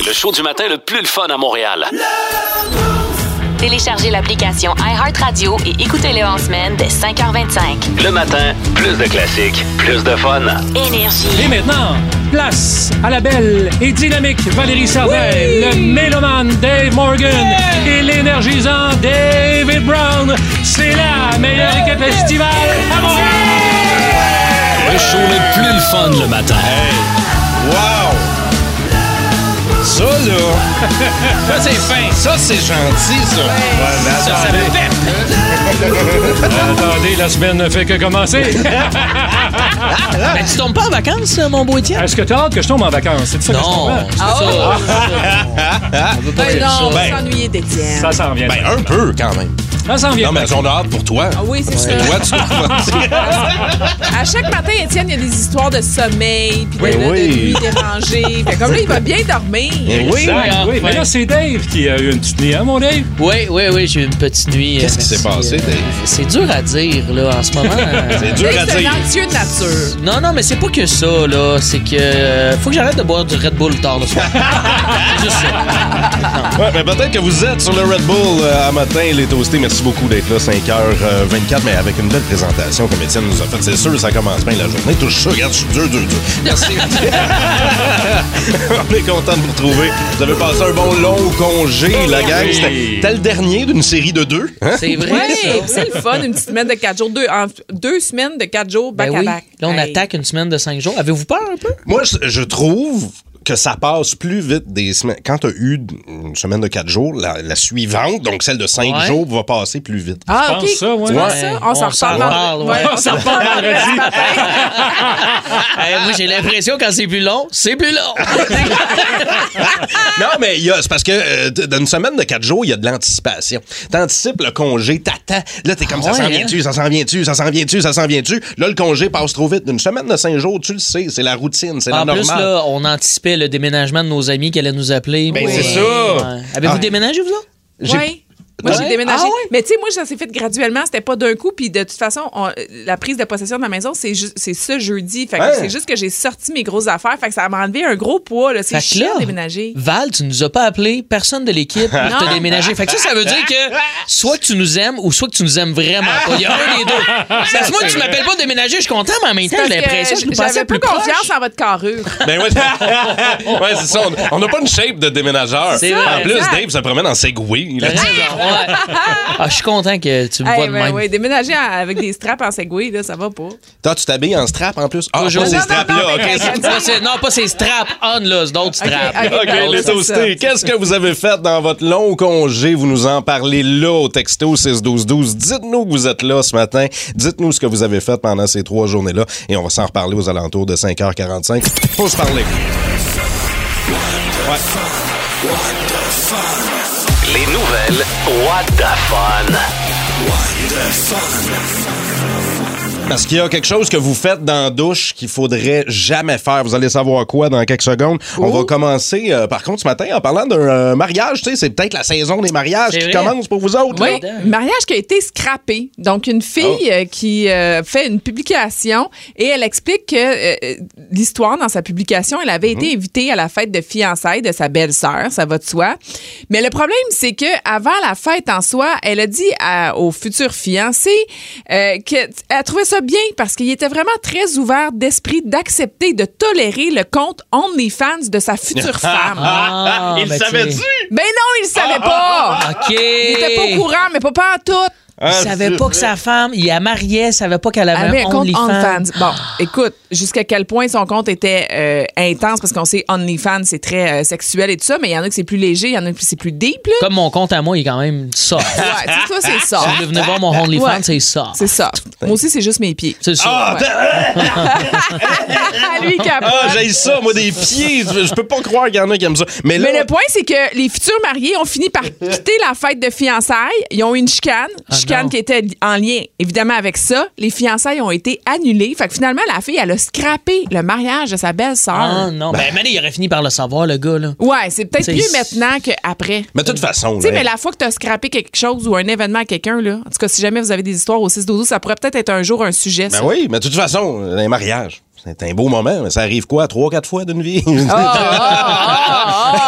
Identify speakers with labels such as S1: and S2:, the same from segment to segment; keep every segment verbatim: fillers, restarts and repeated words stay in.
S1: Le show du matin le plus le fun à Montréal.
S2: Téléchargez l'application iHeartRadio et écoutez-le en semaine dès cinq heures vingt-cinq.
S1: Le matin, plus de classiques, plus de fun.
S2: Énergie.
S3: Et maintenant, place à la belle et dynamique Valérie Servet, oui! Le mélomane Dave Morgan yeah! Et l'énergisant David Brown. C'est la meilleure équipe estivale à Montréal!
S1: Le show le plus le fun le matin.
S4: Hey! Wow! Ça, là, ça, c'est fin. Ça, c'est gentil, ça. Ouais,
S3: mais
S4: ça, ça
S3: me fait. Attendez, la semaine ne fait que commencer.
S5: Mais tu tombes pas en vacances, mon beau Étienne?
S3: Est-ce que t'as hâte que je tombe en vacances? C'est ça
S5: non,
S3: que je comprends?
S5: C'est
S6: oh.
S5: ça.
S6: On veut pas ben non, on va s'ennuyer d'Étienne.
S3: Ça s'en vient.
S4: Ben, un peu, quand même.
S3: Ça s'en vient.
S4: Non, mais on a hâte pour toi.
S6: Ah oui, c'est
S4: Parce
S6: sûr.
S4: que toi, tu dois
S6: À chaque matin, Étienne, il y a des histoires de sommeil puis de,
S4: oui,
S6: de,
S4: oui.
S6: de nuit dérangée. Fait comme là, il va bien dormir.
S4: Oui,
S3: oui, oui. Mais là, c'est Dave qui a eu une petite nuit, hein, mon Dave?
S5: Oui, oui, oui, j'ai eu une petite nuit.
S4: Qu'est-ce qui s'est passé, Dave?
S5: C'est dur à dire, là, en ce moment.
S4: C'est dur à
S6: Dave, c'est
S4: dire.
S6: un anxieux de nature.
S5: Non, non, mais c'est pas que ça, là. C'est que euh, faut que j'arrête de boire du Red Bull tard le soir. C'est juste ça.
S4: Ouais, mais peut-être que vous êtes sur le Red Bull euh, à matin, les toastés. Merci beaucoup d'être là, cinq heures vingt-quatre, mais avec une belle présentation comme Étienne nous a fait. C'est sûr, ça commence bien la journée. Touche ça, regarde, je suis dur, dur, dur. Merci. On est content de vous retrouver. Vous avez passé un bon long congé, la gang. C'était le dernier d'une série de deux. Hein?
S5: C'est vrai,
S6: Oui,
S5: ça.
S6: c'est le fun, une petite semaine de quatre jours. Deux, en, deux semaines de quatre jours, back
S5: Ben
S6: à
S5: oui.
S6: back.
S5: Là, on
S6: Hey.
S5: attaque une semaine de cinq jours. Avez-vous peur un peu?
S4: Moi, je, je trouve que ça passe plus vite des semaines. Quand tu as eu une semaine de quatre jours, la, la suivante, donc celle de cinq
S5: Ouais.
S4: jours, va passer plus vite.
S6: Ah,
S3: Je
S6: OK.
S3: pense ça, ouais.
S6: Tu vois
S5: Ouais.
S6: ça? On,
S5: On
S6: s'en
S5: s'en
S6: reparle.
S5: reparle, ouais.
S6: Ouais, on s'en reparle vendredi matin.
S5: Hey, moi, j'ai l'impression quand c'est plus long, c'est plus long.
S4: Non, mais il y a, c'est parce que euh, dans une semaine de quatre jours, il y a de l'anticipation. T'anticipes le congé, t'attends. Là, t'es comme
S5: Ah
S4: ça s'en
S5: ouais,
S4: vient-tu, ça s'en vient-tu, ça s'en vient-tu, ça s'en vient-tu. Là, le congé passe trop vite. D'une semaine de cinq jours, tu le sais, c'est la routine, c'est la
S5: En plus,
S4: normale.
S5: là, on anticipait le déménagement de nos amis qui allaient nous appeler.
S4: Ben,
S5: pour,
S4: c'est
S5: euh,
S4: ça.
S5: ouais. Avez-vous
S4: Ah.
S5: déménagé, vous autres?
S4: J'ai-
S6: Oui. Moi,
S5: Ouais.
S6: j'ai déménagé.
S5: Ah ouais?
S6: Mais tu sais, moi, ça s'est fait graduellement. C'était pas d'un coup. Puis de toute façon, on- la prise de possession de ma maison, c'est ju- c'est ce jeudi. Fait que
S4: Hein?
S6: c'est juste que j'ai sorti mes grosses affaires. Fait que ça m'a enlevé un gros poids. Là. C'est
S5: Fait que
S6: chiant
S5: là,
S6: de déménager.
S5: Val, tu nous as pas appelé, personne de l'équipe pour
S6: Non.
S5: te déménager. Fait que ça, ça veut dire que soit que tu nous aimes ou soit que tu nous aimes vraiment pas. Il y a un des deux. Parce que moi, tu m'appelles pas déménager, je suis content, mais en même temps,
S6: Parce
S5: j'ai l'impression que je nous
S6: j'avais
S5: passais
S6: pas
S5: plus proche.
S6: confiance en votre carrure.
S4: Ben ouais, ouais c'est ça. On- On n'a pas une shape de déménageur.
S5: C'est
S4: En
S5: vrai,
S4: plus,
S6: exact.
S4: Dave se promène en Segway.
S5: T'as raison, ouais. Ah, je suis content que tu me
S6: Hey,
S5: vois de
S6: ben,
S5: même.
S6: ouais, déménager en- avec des straps en Segway, là, ça va pas.
S4: Toi, tu t'habilles en strap en plus? Ah,
S5: Toujours.
S4: pas ces
S5: Non, non,
S4: straps-là.
S6: non,
S4: OK.
S6: mais-
S4: c'est-
S5: Pas ces- non, pas ces straps on, là, c'est d'autres straps.
S6: ok,
S4: OK,
S6: ben,
S4: les
S6: c'est
S4: toastés,
S6: ça.
S4: qu'est-ce que vous avez fait dans votre long congé? Vous nous en parlez là au texto six douze douze. Dites-nous que vous êtes là ce matin. Dites-nous ce que vous avez fait pendant ces trois journées-là et on va s'en reparler aux alentours de cinq heures quarante-cinq. Faut se parler. Ouais.
S1: Les nouvelles What the Fun.
S4: Parce qu'il y a quelque chose que vous faites dans la douche qu'il faudrait jamais faire. Vous allez savoir quoi dans quelques secondes. On va commencer, euh, par contre, ce matin, en parlant d'un euh, mariage. Tu sais, c'est peut-être la saison des mariages
S5: C'est
S4: qui
S5: vrai.
S4: commence pour vous autres.
S6: Oui,
S4: là.
S6: mariage qui a été scrappé. Donc, une fille
S4: Oh.
S6: euh, qui euh, fait une publication et elle explique que euh, l'histoire, dans sa publication, elle avait été invitée à la fête de fiançailles de sa belle-sœur, ça va de soi. Mais le problème, c'est que avant la fête en soi, elle a dit à, au futur fiancé euh, qu'elle trouvait ça bien parce qu'il était vraiment très ouvert d'esprit d'accepter, de tolérer le compte OnlyFans de sa future femme.
S5: Ah,
S4: Il
S5: ben,
S4: savait-tu?
S5: tu sais.
S6: Ben non, il le savait pas!
S5: OK.
S6: Il était pas au courant, mais pas pas en tout.
S5: Il savait pas que sa femme, il la mariait, il savait pas qu'elle avait,
S6: avait
S5: un
S6: un compte
S5: OnlyFans.
S6: OnlyFans. Bon, écoute, jusqu'à quel point son compte était euh, intense, parce qu'on sait OnlyFans, c'est très euh, sexuel et tout ça, mais il y en a que c'est plus léger, il y en a que c'est plus deep, là.
S5: Comme mon compte à moi, il est quand même soft.
S6: Ouais, tu sais, toi, c'est ça.
S5: Si vous venez voir mon OnlyFans,
S6: Ouais.
S5: c'est soft.
S6: C'est ça. Moi aussi, c'est juste mes pieds.
S5: C'est ça.
S4: Ah,
S6: Lui, il capote.
S4: ah j'ai ça, moi, des pieds. Je je peux pas croire qu'il y en a qui aiment ça. Mais là,
S6: Mais le point, c'est que les futurs mariés ont fini par quitter la fête de fiançailles. Ils ont eu une chicane.
S5: Ah
S6: chicane
S5: non.
S6: qui était en lien, évidemment, avec ça. Les fiançailles ont été annulées. Fait que finalement, la fille, elle a scrappé le mariage de sa belle-sœur.
S5: Ah non, ben, Mané, il aurait fini par le savoir, le gars, là.
S6: Ouais, c'est peut-être
S5: C'est-
S6: mieux maintenant qu'après.
S4: mais de toute façon,
S6: Tu sais,
S4: là,
S6: mais la fois que tu as scrappé quelque chose ou un événement à quelqu'un, là, en tout cas, si jamais vous avez des histoires au six douze, ça pourrait peut-être être un jour un sujet, ça.
S4: ben oui, mais de toute façon, les mariages, c'est un beau moment, mais ça arrive quoi, trois, quatre fois d'une vie?
S6: Ah, ah, ah,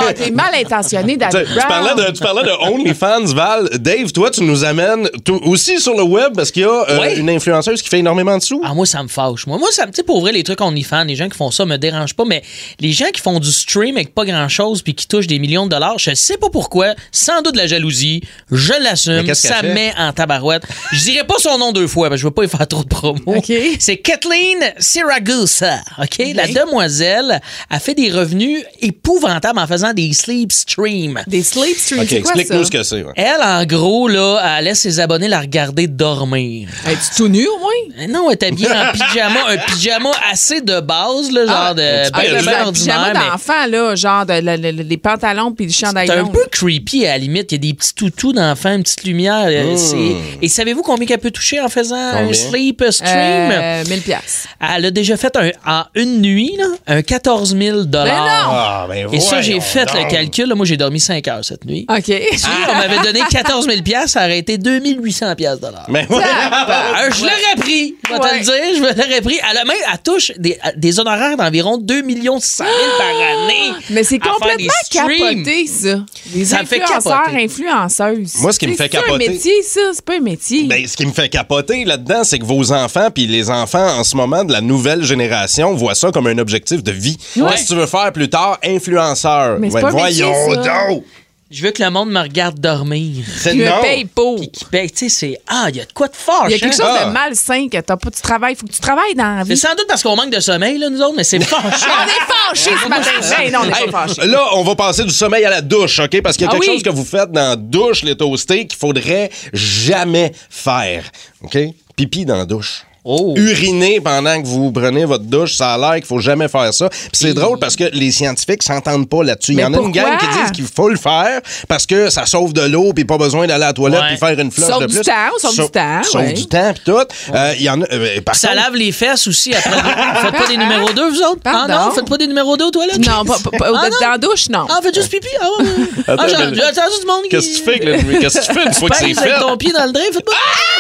S6: t'es mal intentionné, David
S4: Tu,
S6: Brown.
S4: tu parlais de, tu parlais de OnlyFans, Val. Dave, toi, tu nous amènes tout- aussi sur le web parce qu'il y a euh,
S5: Oui.
S4: une influenceuse qui fait énormément de sous.
S5: Ah, moi, ça me fâche. Moi, moi ça me, tu sais, pour vrai, les trucs OnlyFans, les gens qui font ça me dérangent pas, mais les gens qui font du stream avec pas grand-chose puis qui touchent des millions de dollars, je sais pas pourquoi, sans doute de la jalousie, je
S4: Mais
S5: l'assume,
S4: qu'est-ce qu'elle
S5: ça
S4: fait?
S5: met en tabarouette. Je dirais pas son nom deux fois, parce que je veux pas y faire trop de promo.
S6: OK.
S5: C'est Kathleen Siragusa, OK? La demoiselle a fait des revenus épouvantables en faisant des sleep streams.
S6: Des sleep streams,
S4: OK,
S6: c'est quoi ça?
S4: explique-nous ce que c'est. ouais.
S5: Elle, en gros, là, elle laisse ses abonnés la regarder dormir.
S6: Es-tu tout nu, au moins?
S5: Euh, Non, elle est habillée en pyjama, un pyjama assez de base, là, genre
S6: Ah,
S5: de
S4: tu
S5: ben,
S4: peux-
S5: ben
S4: juste
S6: un
S5: ordinaire,
S6: pyjama
S5: mais
S6: d'enfant, là, genre de, le- le- le- les pantalons puis le chandail
S5: c'est un
S6: long.
S5: peu creepy à la limite. Il y a des petits toutous d'enfants, une petite lumière. euh, c'est- Et savez-vous combien qu'elle peut toucher en faisant un
S4: Combien?
S5: sleep stream?
S6: Euh, mille piastres.
S5: Elle a déjà fait un, en une nuit là, un quatorze mille dollars.
S4: Ah, ben
S5: Et ça, j'ai
S4: voyons
S5: fait
S4: donc.
S5: le calcul. là. Moi, j'ai dormi cinq heures cette nuit.
S6: OK.
S5: Si on m'avait donné quatorze mille piastres, ça aurait été deux mille huit cents piastres dollars.
S4: Mais ouais.
S5: Euh, je l'aurais pris, je vais te
S6: Ouais.
S5: le dire, je l'aurais pris. Elle, a même, elle touche des, des honoraires d'environ deux millions six cent mille par année.
S6: Mais c'est
S5: à faire des
S6: complètement
S5: streams.
S6: capoté, ça. Les
S5: Ça me fait
S6: influenceurs,
S5: capoter.
S6: influenceuses.
S4: Moi, ce qui me
S6: C'est-
S4: fait
S6: c'est
S4: capoter-
S6: un métier, ça. C'est pas un métier.
S4: Ben, ce qui me fait capoter là-dedans, c'est que vos enfants, puis les enfants en ce moment de la nouvelle génération, voient ça comme un objectif de vie.
S5: Ouais.
S4: Qu'est-ce que tu veux faire plus tard? Influenceur.
S6: Mais c'est
S4: Ouais,
S6: pas un métier,
S4: voyons
S6: ça.
S4: donc!
S5: Je veux que le monde me regarde dormir.
S4: C'est
S6: Tu me
S4: non.
S6: payes pour.
S5: Puis qui paye, tu sais, c'est ah, il y a de quoi de fort.
S6: Il y a quelque chose
S4: Ah.
S6: de malsain que t'as pas du travail. Faut que tu travailles dans la
S5: C'est
S6: vie.
S5: sans doute parce qu'on manque de sommeil, là, nous autres, mais c'est fâchant.
S6: On est fâchés ce matin. Ben non, on n'est
S4: Hey,
S6: pas fâchés.
S4: là, on va passer du sommeil à la douche, OK? Parce qu'il y a
S6: Ah
S4: quelque
S6: oui.
S4: chose que vous faites dans la douche, les toastés, qu'il faudrait jamais faire, OK? Pipi dans la douche.
S5: Oh.
S4: Uriner pendant que vous prenez votre douche, ça a l'air qu'il faut jamais faire ça. Puis c'est drôle parce que les scientifiques s'entendent pas là-dessus. Il y
S6: Mais
S4: en a une
S6: pourquoi?
S4: gang qui disent qu'il faut le faire parce que ça sauve de l'eau puis pas besoin d'aller à la toilette
S5: Ouais.
S4: puis faire une floche
S6: Sauve
S4: de
S6: du
S4: plus.
S6: temps, sauve du temps,
S4: Sauve
S6: ouais.
S4: du temps puis tout. Euh, Il y en a. euh, par
S5: Ça
S4: contre-
S5: lave les fesses aussi après. Vous faites pas des numéros deux, vous autres?
S6: Pardon?
S5: Ah non, vous faites pas des numéros deux aux toilettes?
S6: Non, pas, pas- pas-
S5: Ah, non?
S6: dans la douche, non.
S5: Ah, faites juste pipi? Ah, ouais.
S4: Attends,
S5: Ah, j'ai
S4: mais-
S5: j'ai entendu du monde qui...
S4: Qu'est-ce que tu fais, Glenn? Qu'est-ce que tu fais une fois que c'est
S5: Pèse avec
S4: fait?
S5: ton pied dans le drain, faites pas...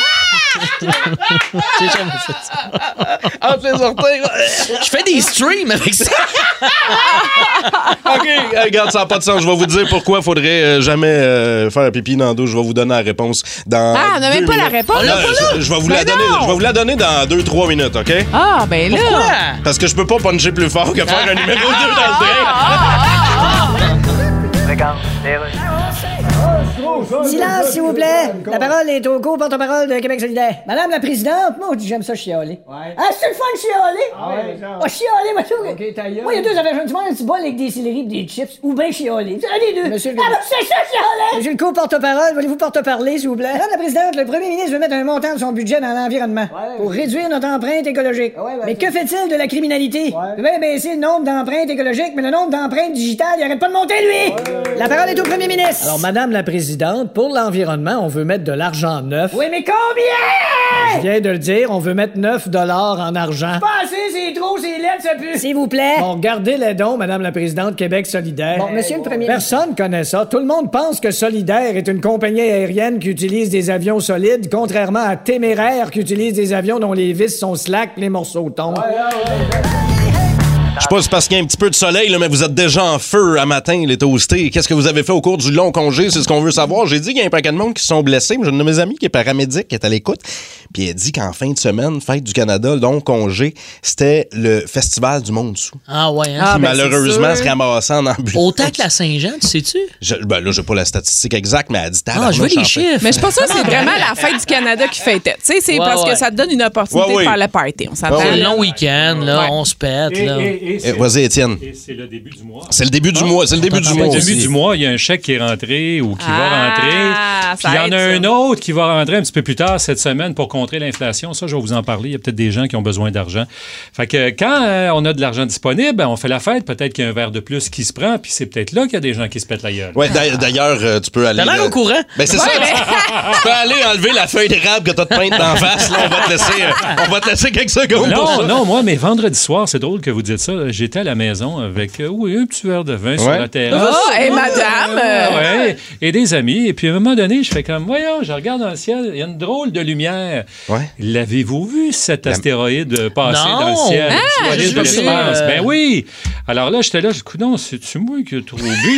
S5: J'ai jamais fait ça.
S4: Entre les orteils.
S5: Je fais des streams avec ça.
S4: OK, euh, regarde, ça n'a pas de sens. Je vais vous dire pourquoi il faudrait euh, jamais euh, faire pipi dans la douche. Je vais vous donner la réponse dans.
S6: Ah, on n'a même
S4: deux
S6: pas la
S4: minutes.
S6: réponse.
S4: Là,
S6: On l'a pas
S4: je, je vais vous
S6: Ben
S4: la donner.
S6: non.
S4: Je vais vous la donner dans deux trois minutes, OK?
S6: Ah, ben là.
S5: Pourquoi?
S4: Parce que je peux pas puncher plus fort que faire un numéro deux dans le train.
S7: Silence, s'il vous plaît. La parole est au co-porte-parole de Québec solidaire. Madame la présidente, moi, j'aime ça chialer. Ah, c'est le fun de chialer? Ah, ouais, oh, chialer, moi, tout.
S8: OK, ta gueule.
S7: Moi, il y a deux affaires. Je me demande un petit bol avec des céleris et des chips, ou bien chialer. C'est un des deux.
S8: Monsieur le-
S7: Ah, ben, c'est ça, chialer! Monsieur le co-porte-parole, voulez-vous porte-parler, s'il vous plaît? Madame la présidente, le premier ministre veut mettre un montant de son budget dans l'environnement pour réduire notre empreinte écologique.
S8: ouais, ouais,
S7: mais
S8: c'est-
S7: que fait-il de la criminalité?
S8: Ouais.
S7: Il veut baisser le nombre d'empreintes écologiques, mais le nombre d'empreintes digitales, il arrête pas de monter, lui! La parole est au premier ministre.
S8: Alors, Madame la Présidente, pour l'environnement, on veut mettre de l'argent neuf.
S7: Oui, mais combien?
S8: Je viens de le dire, on veut mettre neuf dollars en argent.
S7: Pas assez, c'est trop, c'est laid, ça pue. S'il vous plaît.
S8: Bon, regardez les dons, Madame la Présidente, Québec solidaire.
S7: Bon, Monsieur le Premier
S8: Personne connaît ça. Tout le monde pense que Solidaire est une compagnie aérienne qui utilise des avions solides, contrairement à Téméraire qui utilise des avions dont les vis sont slack, les morceaux tombent.
S4: Je sais pas si c'est parce qu'il y a un petit peu de soleil, là, mais vous êtes déjà en feu à matin, les toastés. Qu'est-ce que vous avez fait au cours du long congé? C'est ce qu'on veut savoir. J'ai dit qu'il y a un paquet de monde qui se sont blessés, mais j'ai une de mes amies qui est paramédic, qui est à l'écoute. Puis elle dit qu'en fin de semaine, fête du Canada, long congé, c'était le Festival du Monde sous.
S5: Ah ouais, hein?
S6: Ah,
S4: qui
S6: ben,
S4: malheureusement
S6: c'est
S4: se
S6: sûr.
S4: ramassait en ambulance.
S5: Autant que la Saint-Jean, tu sais-tu?
S4: Je, ben là, j'ai pas la statistique exacte, mais elle dit
S5: Ah, je veux les chiffres.
S6: Mais je pense que c'est vraiment la fête du Canada qui fêtait. Tu sais, c'est
S5: Ouais,
S6: parce
S5: ouais.
S6: que ça te donne une opportunité
S4: Ouais, ouais.
S6: de faire le party. On s'entend.
S4: Ouais,
S5: C'est
S4: ouais.
S5: le
S6: là.
S5: long week-end, là,
S6: Ouais.
S5: on se pète,
S3: Et,
S5: là.
S3: et- et
S4: Eh,
S3: c'est-
S4: Vas-y, Étienne.
S3: et c'est le début du mois.
S4: C'est le début du mois. C'est le début du mois
S3: Au début
S4: aussi.
S3: du mois, il y a un chèque qui est rentré ou qui
S6: Ah,
S3: va rentrer. Puis
S6: ça
S3: il y en
S6: aide,
S3: a
S6: ça.
S3: un autre qui va rentrer un petit peu plus tard cette semaine pour contrer l'inflation. Ça, je vais vous en parler. Il y a peut-être des gens qui ont besoin d'argent. Fait que quand euh, on a de l'argent disponible, ben, on fait la fête. Peut-être qu'il y a un verre de plus qui se prend. Puis c'est peut-être là qu'il y a des gens qui se pètent la gueule.
S4: Ouais, d'a- d'ailleurs, euh, tu peux aller.
S5: T'as l'air
S4: euh,
S5: au courant.
S4: Ben, c'est ça. Tu peux aller enlever la feuille d'érable que t'as te peinte d'en face. Là, on va te laisser, euh, on va te laisser quelques secondes pour
S3: Non,
S4: ça.
S3: non, moi, mais vendredi soir, c'est drôle que vous dites ça. ça, j'étais à la maison avec, euh, oui, un petit verre de vin
S4: ouais.
S3: sur la terrasse.
S6: Oh, et madame!
S3: Euh, ouais, et des amis. Et puis, à un moment donné, je fais comme, voyons, je regarde dans le ciel, il y a une drôle de lumière.
S4: Ouais.
S3: L'avez-vous vu, cet astéroïde passer
S5: Non.
S3: dans le ciel?
S5: Ah,
S3: Astéroïde
S5: j'ai
S3: de
S5: vu
S3: l'espace.
S5: ça.
S3: Ben oui! Alors là, j'étais là, je dis, non, c'est-tu moi qui ai trop bu?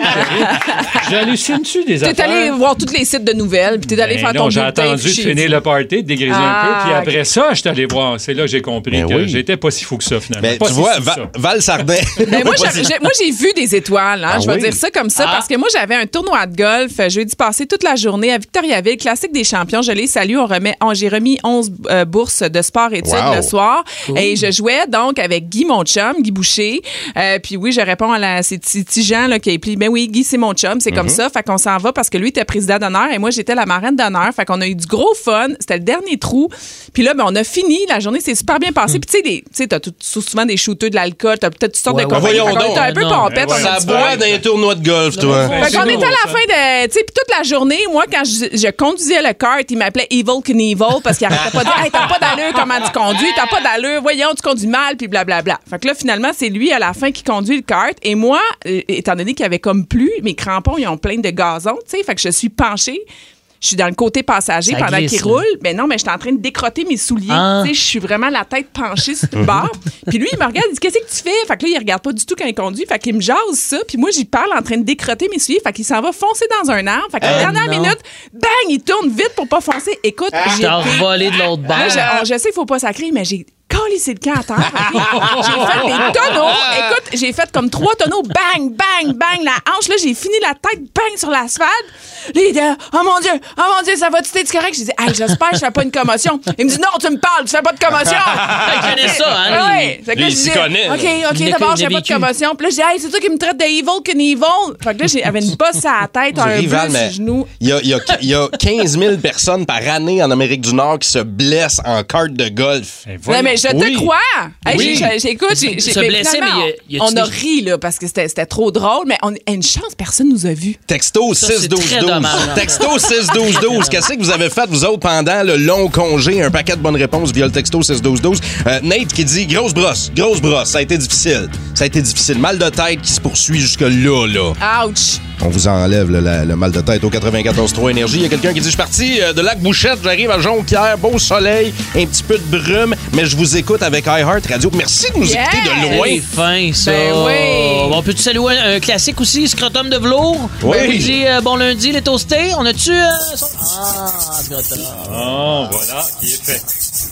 S3: J'hallucine-tu des affaires?
S6: T'es allé voir tous les sites de nouvelles, puis t'es allé
S3: Ben
S6: faire
S3: non,
S6: ton
S3: j'ai
S6: bulletin
S3: attendu de
S6: chez
S3: finir
S6: vous.
S3: le party, de dégriser
S6: Ah,
S3: un peu, puis après
S6: ok.
S3: ça, je suis allé voir. C'est là que j'ai compris
S4: Ben
S3: que
S4: oui.
S3: j'étais pas si fou que ça, finalement.
S4: Ben,
S3: Pas
S4: tu
S3: si
S4: vois,
S3: fou que
S4: Va-
S3: ça.
S4: Val Sardin.
S6: Ben, moi,
S4: Pas
S6: j'ai,
S4: si-
S6: j'ai- moi, j'ai vu des étoiles. Hein,
S4: Ah
S6: je vais
S4: oui?
S6: dire ça comme ça
S5: Ah.
S6: parce que moi, j'avais un tournoi de golf euh, jeudi passé toute la journée à Victoriaville, classique des champions. Je les salue. On remet, on- j'ai remis onze euh, bourses de sport-études
S4: Wow.
S6: le soir. Et je jouais donc avec Guy, mon chum, Guy Boucher. Euh, puis oui, je réponds à la, ces petits petits gens là, qui a écrit, ben oui, Guy, c'est mon chum, c'est comme ça. Fait qu'on s'en va parce que lui était président d'honneur et moi, j'étais la marraine d'honneur. Fait qu'on a eu du gros fun. C'était le dernier trou. Puis là, ben, on a fini. La journée s'est super bien passée. Puis tu sais, des- tu sais, t'as tout- souvent des shooters, de l'alcool, t'as peut-être toutes sortes
S5: Ouais,
S6: de
S5: ouais.
S6: compagnies.
S4: Voyons
S6: Fait qu'on
S4: donc.
S6: était un peu
S5: Non.
S6: pompettes.
S3: Ben
S6: on a
S4: Ça
S6: dit,
S4: boit dans les tournois de golf, toi.
S3: Ben,
S6: fait
S3: c'est
S6: qu'on
S3: beau,
S6: était à la
S3: ça.
S6: fin de. Tu sais, puis toute la journée, moi, quand je, je conduisais le kart, il m'appelait Evil Knievel parce qu'il arrêtait pas de dire hey, t'as pas d'allure, comment tu conduis, t'as pas d'allure, voyons, tu conduis mal, puis blablabla. Fait que là, finalement, c'est lui à la fin qui conduit le kart. Et moi, euh, étant donné qu'il y avait comme plu, mes crampons, ils ont plein de gazon, tu sais, fait que je suis penchée. Je suis dans le côté passager
S5: Ça
S6: pendant
S5: glisse,
S6: qu'il
S5: là.
S6: roule. Mais non, mais je suis en train de décrotter mes souliers.
S5: Ah.
S6: Tu sais, je suis vraiment la tête penchée sur le bord. Puis lui, il me regarde, il dit qu'est-ce que tu fais? Fait que là, il regarde pas du tout quand il conduit. Fait qu'il me jase ça. Puis moi, j'y parle en train de décrotter mes souliers. Fait qu'il s'en va foncer dans un arbre. Fait que la
S5: Ah,
S6: dernière
S5: non.
S6: minute, bang, il tourne vite pour pas foncer. Écoute, j'ai
S5: T'as
S6: été-
S5: revolé de l'autre bord.
S6: Là, je, on- je sais qu'il faut pas sacrer, mais j'ai collissé le camp à terre. ok? J'ai fait des tonneaux. Écoute, j'ai fait comme trois tonneaux. Bang, bang, bang. La hanche, là, j'ai fini la tête, bang, sur l'asphalte. Là, il dit, oh mon Dieu, oh mon Dieu, ça va-tu, t'es correct? J'ai dit, hey, j'espère que je fais pas une commotion. Il me dit, non, tu me parles, tu fais pas de commotion.
S5: Il connaît ça, hein,
S6: Ah
S5: lui.
S6: ouais. Fait que
S4: Lui,
S6: là,
S4: il
S6: je
S4: s'y
S6: dis,
S4: connaît,
S6: OK,
S4: là.
S6: OK,
S5: Il
S6: d'abord,
S5: a-
S6: je fais
S5: il a
S6: pas de
S5: vécu.
S6: commotion. Puis là, j'ai dit, hey, c'est toi qui me traite de evil Knievel. Fait que là, j'avais une bosse à la tête, un
S4: Rival,
S6: bleu sur
S4: mais
S6: le genou.
S4: Il y a, il y a- il y a quinze mille personnes par année en Amérique du Nord qui se blessent en kart de golf.
S3: Ben,
S6: Non,
S3: voyons.
S6: mais je te
S4: Oui.
S6: crois. Hey,
S4: Oui.
S6: j'ai- j'ai- J'écoute, j'ai
S5: Se
S6: j'ai-
S5: blesser,
S6: finalement,
S5: mais y a- y a-tu
S6: on a
S5: des-
S6: ri là parce que c'était c'était trop drôle, mais on, une chance, personne nous a vus.
S4: Texto
S5: Ça,
S4: six
S5: c'est
S4: douze
S5: très
S4: douze.
S5: dommage, hein.
S4: Texto six douze douze. Qu'est-ce que vous avez fait, vous autres, pendant le long congé? Un paquet de bonnes réponses via le texto six douze douze. Euh, Nate qui dit grosse brosse, grosse brosse. Ça a été difficile. Ça a été difficile. Mal de tête qui se poursuit jusque-là, là.
S6: Ouch!
S4: On vous enlève le, la- le mal de tête au quatre-vingt-quatorze trois Énergie. Il y a quelqu'un qui dit, je suis parti euh, de Lac Bouchette, j'arrive à Jonquière, beau soleil, un petit peu de brume, mais je vous écoute avec iHeart Radio. Merci de nous
S6: Yeah!
S4: écouter de loin.
S5: C'est fin, ça.
S6: Ben oui.
S5: On peut-tu saluer un, un classique aussi, Scrotum de velours?
S4: Oui.
S5: On dit euh, bon lundi, les toastés. On a-tu... euh, son- Ah, Scrotum.
S3: Oh, voilà, qui est fait.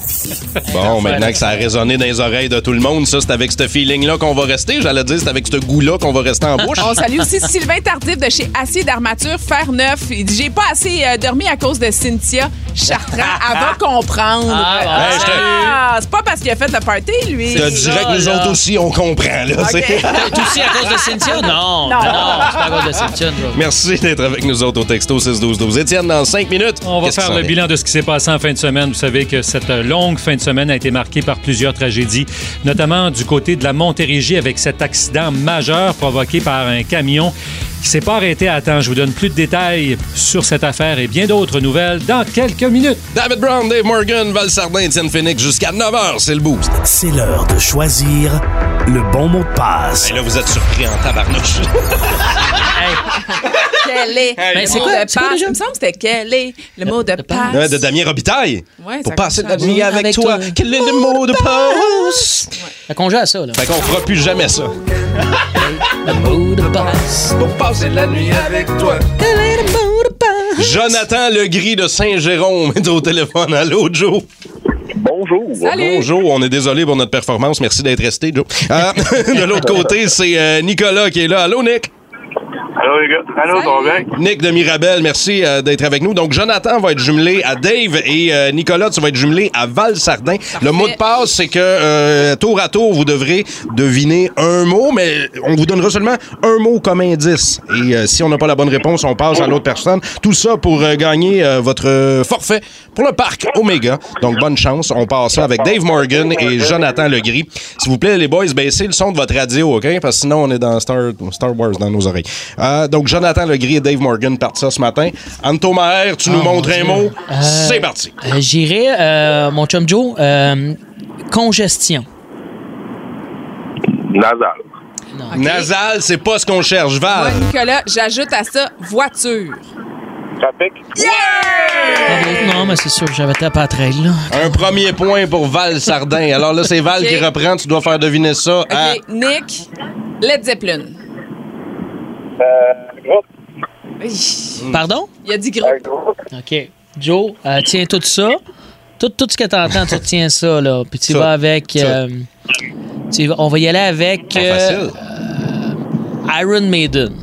S4: Bon, maintenant que ça a résonné dans les oreilles de tout le monde, ça, c'est avec ce feeling-là qu'on va rester. J'allais dire, c'est avec ce goût-là qu'on va rester en bouche.
S6: On salue aussi Sylvain Tardif de chez Acier d'Armature Fer Neuf. Il dit j'ai pas assez euh, dormi à cause de Cynthia Chartrand. Elle va comprendre.
S5: Ah, bon.
S4: Hey, je te-
S6: Ah, c'est pas parce qu'il a fait le party, lui.
S4: Je te dirais que nous
S5: là.
S4: autres aussi, on comprend. Là, c'est-
S5: T'es aussi à cause de Cynthia? Non. Non, non, c'est pas à cause de Cynthia. nous autres.
S4: Merci d'être avec nous autres au texto six douze douze. Étienne, dans cinq minutes.
S3: On va
S4: qu'est-ce qui
S3: faire
S4: s'en
S3: le
S4: vient?
S3: bilan de ce qui s'est passé en fin de semaine. Vous savez que cette longue fin de semaine a été marquée par plusieurs tragédies, notamment du côté de la Montérégie avec cet accident majeur provoqué par un camion qui s'est pas arrêté à temps. Je vous donne plus de détails sur cette affaire et bien d'autres nouvelles dans quelques minutes.
S4: David Brown, Dave Morgan, Val Sardin, Étienne Phoenix, jusqu'à neuf heures, c'est le boost.
S9: C'est l'heure de choisir le bon mot de passe.
S4: Et là, vous êtes surpris en tabarnouche.
S6: Quel est
S5: Ben,
S6: le
S5: c'est
S6: mot
S5: quoi-
S6: de
S5: c'est quoi
S6: passe?
S5: déjà?
S6: Il me semble que c'était quel est le mot de passe?
S4: Ouais, de Damien Robitaille.
S6: Ouais,
S4: Pour
S6: ça
S4: passer de la
S6: commence
S4: nuit
S6: à-
S4: avec,
S5: avec
S4: toi.
S5: toi.
S4: Quel est le mot de passe?
S5: Fait qu'on joue à ça, là.
S4: Fait qu'on fera plus jamais ça.
S5: Le mot de passe.
S4: Pour passer la nuit avec toi.
S5: Quel est le mot de passe?
S4: Jonathan Legris de Saint-Jérôme est au téléphone. Allô, Joe?
S10: Bonjour.
S6: Salut!
S4: Bonjour, on est désolé pour notre performance. Merci d'être resté, Joe. Euh, de l'autre côté, c'est euh, Nicolas qui est là. Allô, Nick?
S10: Allô, les gars. Allô, ça va bien?
S4: Nick de Mirabel, merci euh, d'être avec nous. Donc, Jonathan va être jumelé à Dave et euh, Nicolas, tu vas être jumelé à Val Sardin. Le mot de passe, c'est que euh, tour à tour, vous devrez deviner un mot, mais on vous donnera seulement un mot comme indice. Et euh, si on n'a pas la bonne réponse, on passe à l'autre personne. Tout ça pour euh, gagner euh, votre euh, forfait pour le parc Omega. Donc, bonne chance. On passe ça avec Dave Morgan et Jonathan Legris. S'il vous plaît, les boys, baissez le son de votre radio, OK? Parce que sinon, on est dans Star, Star Wars dans nos oreilles. Euh, donc, Jonathan Legris et Dave Morgan partent ça ce matin. Anto Maher, tu nous
S5: Oh,
S4: montres
S5: mon
S4: un
S5: Dieu.
S4: mot.
S5: Euh,
S4: C'est parti.
S5: Euh, J'irai, euh, mon chum Joe, euh, congestion.
S10: Nasal.
S6: OK.
S4: Nasal, c'est pas ce qu'on cherche. Val.
S6: Moi, Nicolas, j'ajoute à ça voiture.
S10: Trafic.
S5: Ah, non, mais c'est sûr, j'avais tapé à trail, là.
S4: Un premier point pour Val Sardin. Alors là, c'est Val
S6: OK.
S4: qui reprend. Tu dois faire deviner ça
S6: OK,
S4: à...
S6: Nick, Led Zeppelin.
S10: Euh, groupe.
S6: Hi,
S5: Pardon?
S6: Il a dit groupe.
S10: Un groupe.
S5: OK. Joe, euh, tiens tout ça. Tout, tout ce que t'entends, tu retiens ça, là. Puis tu
S4: Ça.
S5: vas avec...
S4: Ça.
S5: euh, tu vas- on va y aller avec...
S4: Pas
S5: euh,
S4: facile.
S5: Iron Maiden.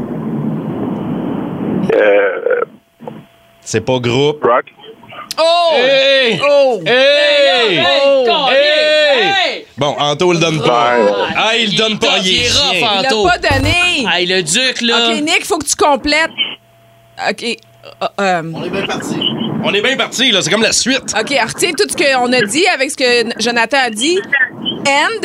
S10: Euh,
S4: C'est pas groupe.
S10: rock.
S6: Oh!
S4: Hey!
S6: Oh!
S4: Hey!
S5: Oh!
S4: Hey! Bon, Anto le donne pas.
S10: Ouais.
S4: Ah, il le donne pas.
S5: Il
S4: Il
S5: est
S4: est
S5: rough,
S4: chien.
S6: Il
S5: Anto.
S6: l'a pas donné.
S5: Hey, le duc, là.
S6: OK, Nick, faut que tu complètes. OK. euh, euh,
S4: On est bien parti, là. C'est comme la suite.
S6: OK, retiens tout ce qu'on a dit avec ce que Jonathan a dit. And.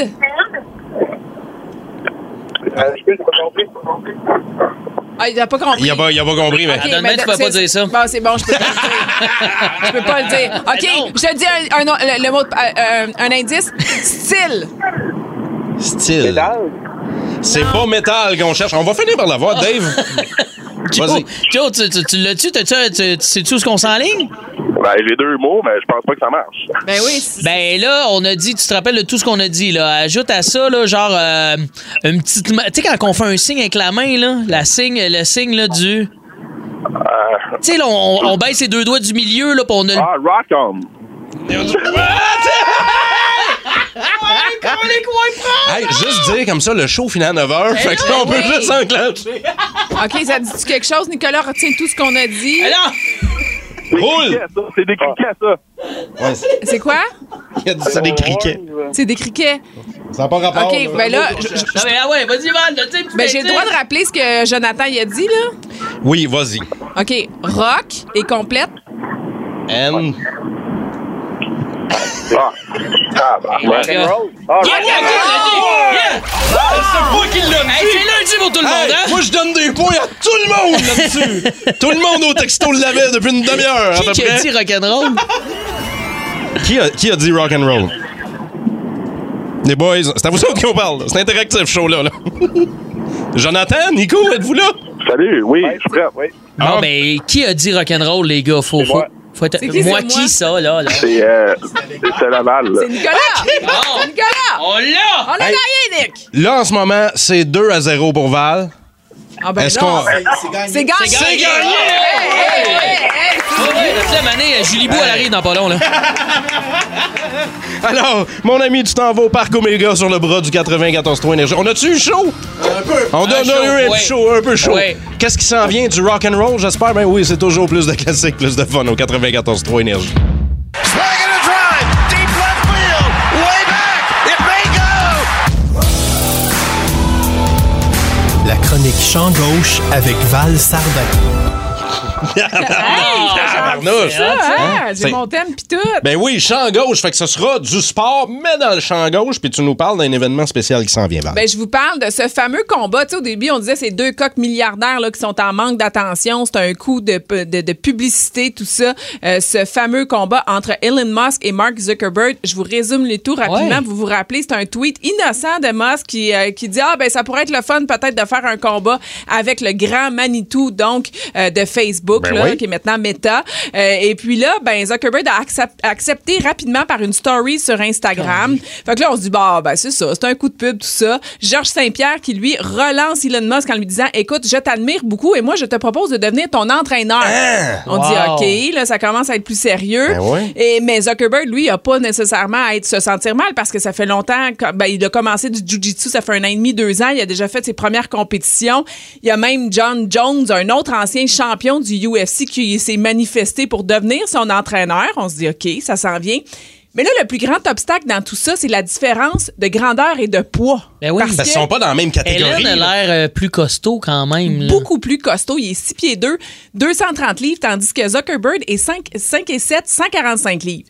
S10: Euh, je peux, j'ai pas compris.
S6: Ah, il a pas compris.
S4: Il a pas, il a pas compris, mais...
S6: OK,
S5: Adonne,
S6: mais
S5: tu peux
S6: c'est-
S5: pas dire ça.
S6: Bon, c'est bon, je peux pas le dire. Je peux pas le dire.
S5: Mais
S6: OK,
S5: non.
S6: je te dis un, un, le, le mot, de- euh, un indice. Style.
S4: Style.
S10: Métal.
S4: C'est pas métal qu'on cherche. On va finir par l'avoir, Dave.
S5: Joe,
S4: Vas-y.
S5: Joe, tu, tu, tu l'as-tu? T'as-tu, tu, tu sais-tu où est-ce qu'on s'enligne?
S10: Ben, j'ai deux mots, mais je pense pas que ça marche.
S6: Ben oui. c'est-
S5: Ben là, on a dit, tu te rappelles de tout ce qu'on a dit, là. Ajoute à ça, là, genre, euh, une petite. ma- Tu sais, quand on fait un signe avec la main, là, la signe, le signe, là, du.
S10: Euh,
S5: Tu sais, là, on, on baisse ses deux doigts du milieu, là, pis on a le.
S10: ah, rock on.
S4: Hey, juste dire comme ça, le show finit à neuf heures. Fait que là, on peut
S6: oui.
S4: juste enclencher.
S6: OK, ça dit-tu quelque chose? Nicolas, retiens tout ce qu'on a dit.
S5: Alors!
S10: C'est
S4: Roule.
S10: criquet, ça. C'est des criquets, ça.
S4: Ouais, c'est-
S6: C'est quoi?
S4: il a dit ça des criquets.
S6: C'est des criquets.
S4: Ça n'a pas rapport.
S6: OK, ben là, je- je-
S5: Ah, ben, ah ouais, vas-y, Val, là, tu sais, tu
S6: ben,
S5: fais
S6: j'ai le
S5: ça.
S6: droit de rappeler ce que Jonathan y a dit, là.
S4: Oui, vas-y.
S6: OK, rock et complète.
S4: N.
S10: Ah. Ah, bah,
S5: Hey,
S10: ouais.
S5: les gars.
S10: Ah,
S5: Yeah, yeah, yeah, yeah, yeah.
S4: C'est pas qui l'a dit.
S5: Hey, c'est lundi pour tout le monde,
S4: Hey,
S5: hein?
S4: moi, je donne des points à tout le monde là-dessus. Tout le monde au texto l'avait depuis une demi-heure, à peu
S5: Qui qui a
S4: près.
S5: dit rock'n'roll?
S4: Qui a, qui a dit rock'n'roll? Les boys, c'est à vous autres qu'on parle. C'est interactif, ce show-là. Là. Jonathan, Nico, êtes-vous là?
S10: Salut, oui, je suis prêt, oui.
S5: Bon,
S4: Ah.
S5: ben, qui a dit rock'n'roll, les gars? Faut,
S10: C'est
S5: faut,
S10: moi.
S5: faut être...
S6: C'est qui,
S5: moi,
S6: c'est
S5: qui,
S6: moi?
S5: ça, là? là?
S10: C'est euh, c'est Laval, là.
S6: C'est Nicolas!
S5: Bon.
S6: C'est Nicolas!
S5: On l'a!
S6: On a
S4: Hey.
S6: gagné, Nick!
S4: Là, en ce moment, c'est deux à zéro pour Val.
S6: Ah ben
S4: Est-ce
S6: non,
S4: qu'on...
S6: c'est gagné!
S5: C'est gagné!
S6: Hey, hey, hey, hey,
S5: Ah ouais, la flemme année, Julie Bou, elle arrive dans pas long, là.
S4: Alors, mon ami, tu t'en vas au Parc Omega sur le bras du quatre-vingt-quatorze trois Énergie. On a-tu eu chaud? Un peu. On a,
S5: Un
S4: on a
S5: chaud,
S4: eu un
S5: ouais.
S4: chaud, un peu chaud.
S5: Ouais.
S4: Qu'est-ce qui s'en vient? Du rock and roll, j'espère? Ben oui, c'est toujours plus de classiques, plus de fun au quatre-vingt-quatorze trois Énergie.
S9: La chronique Champ Gauche avec Val Sardin.
S4: Tabarnouche.
S6: ça, hein?
S4: Hein?
S6: J'ai
S4: C'est-
S6: mon thème pis tout.
S4: Ben oui, champ gauche, fait que ce sera du sport, mais dans le champ gauche, puis tu nous parles d'un événement spécial qui s'en vient, Val.
S6: Ben, je vous parle de ce fameux combat. Tu sais, au début, on disait ces deux coqs milliardaires là, qui sont en manque d'attention. C'est un coup de, de, de publicité, tout ça. Euh, ce fameux combat entre Elon Musk et Mark Zuckerberg. Je vous résume les tout rapidement.
S5: Ouais.
S6: Vous vous rappelez, c'est un tweet innocent de Musk qui, euh, qui dit « Ah, ben ça pourrait être le fun peut-être de faire un combat avec le grand Manitou, donc euh, de Facebook,
S4: Ben
S6: là,
S4: oui.
S6: qui est maintenant Meta. Euh, et puis là, ben Zuckerberg a accep- accepté rapidement par une story sur Instagram. Fait que là, on se dit, bah, ben c'est ça, c'est un coup de pub, tout ça. Georges Saint-Pierre qui, lui, relance Elon Musk en lui disant, écoute, je t'admire beaucoup et moi, je te propose de devenir ton entraîneur. On
S5: Wow.
S6: dit, OK, là, ça commence à être plus sérieux.
S4: Ben oui.
S6: Et, mais Zuckerberg, lui, il a pas nécessairement à être, se sentir mal parce que ça fait longtemps, que- ben, il a commencé du jiu-jitsu, ça fait un an et demi, deux ans. Il a déjà fait ses premières compétitions. Il y a même John Jones, un autre ancien champion du U F C qui s'est manifesté pour devenir son entraîneur. On se dit, OK, ça s'en vient. Mais là, le plus grand obstacle dans tout ça, c'est la différence de grandeur et de poids.
S5: Ben oui.
S6: Parce
S4: Parce
S6: que
S4: qu'ils sont pas dans la même catégorie.
S5: Hélène a
S4: là.
S5: l'air euh, plus costaud quand même. là.
S6: beaucoup plus costaud. Il est six pieds deux, deux cent trente livres, tandis que Zuckerberg est cinq, cinq et sept, cent quarante-cinq livres.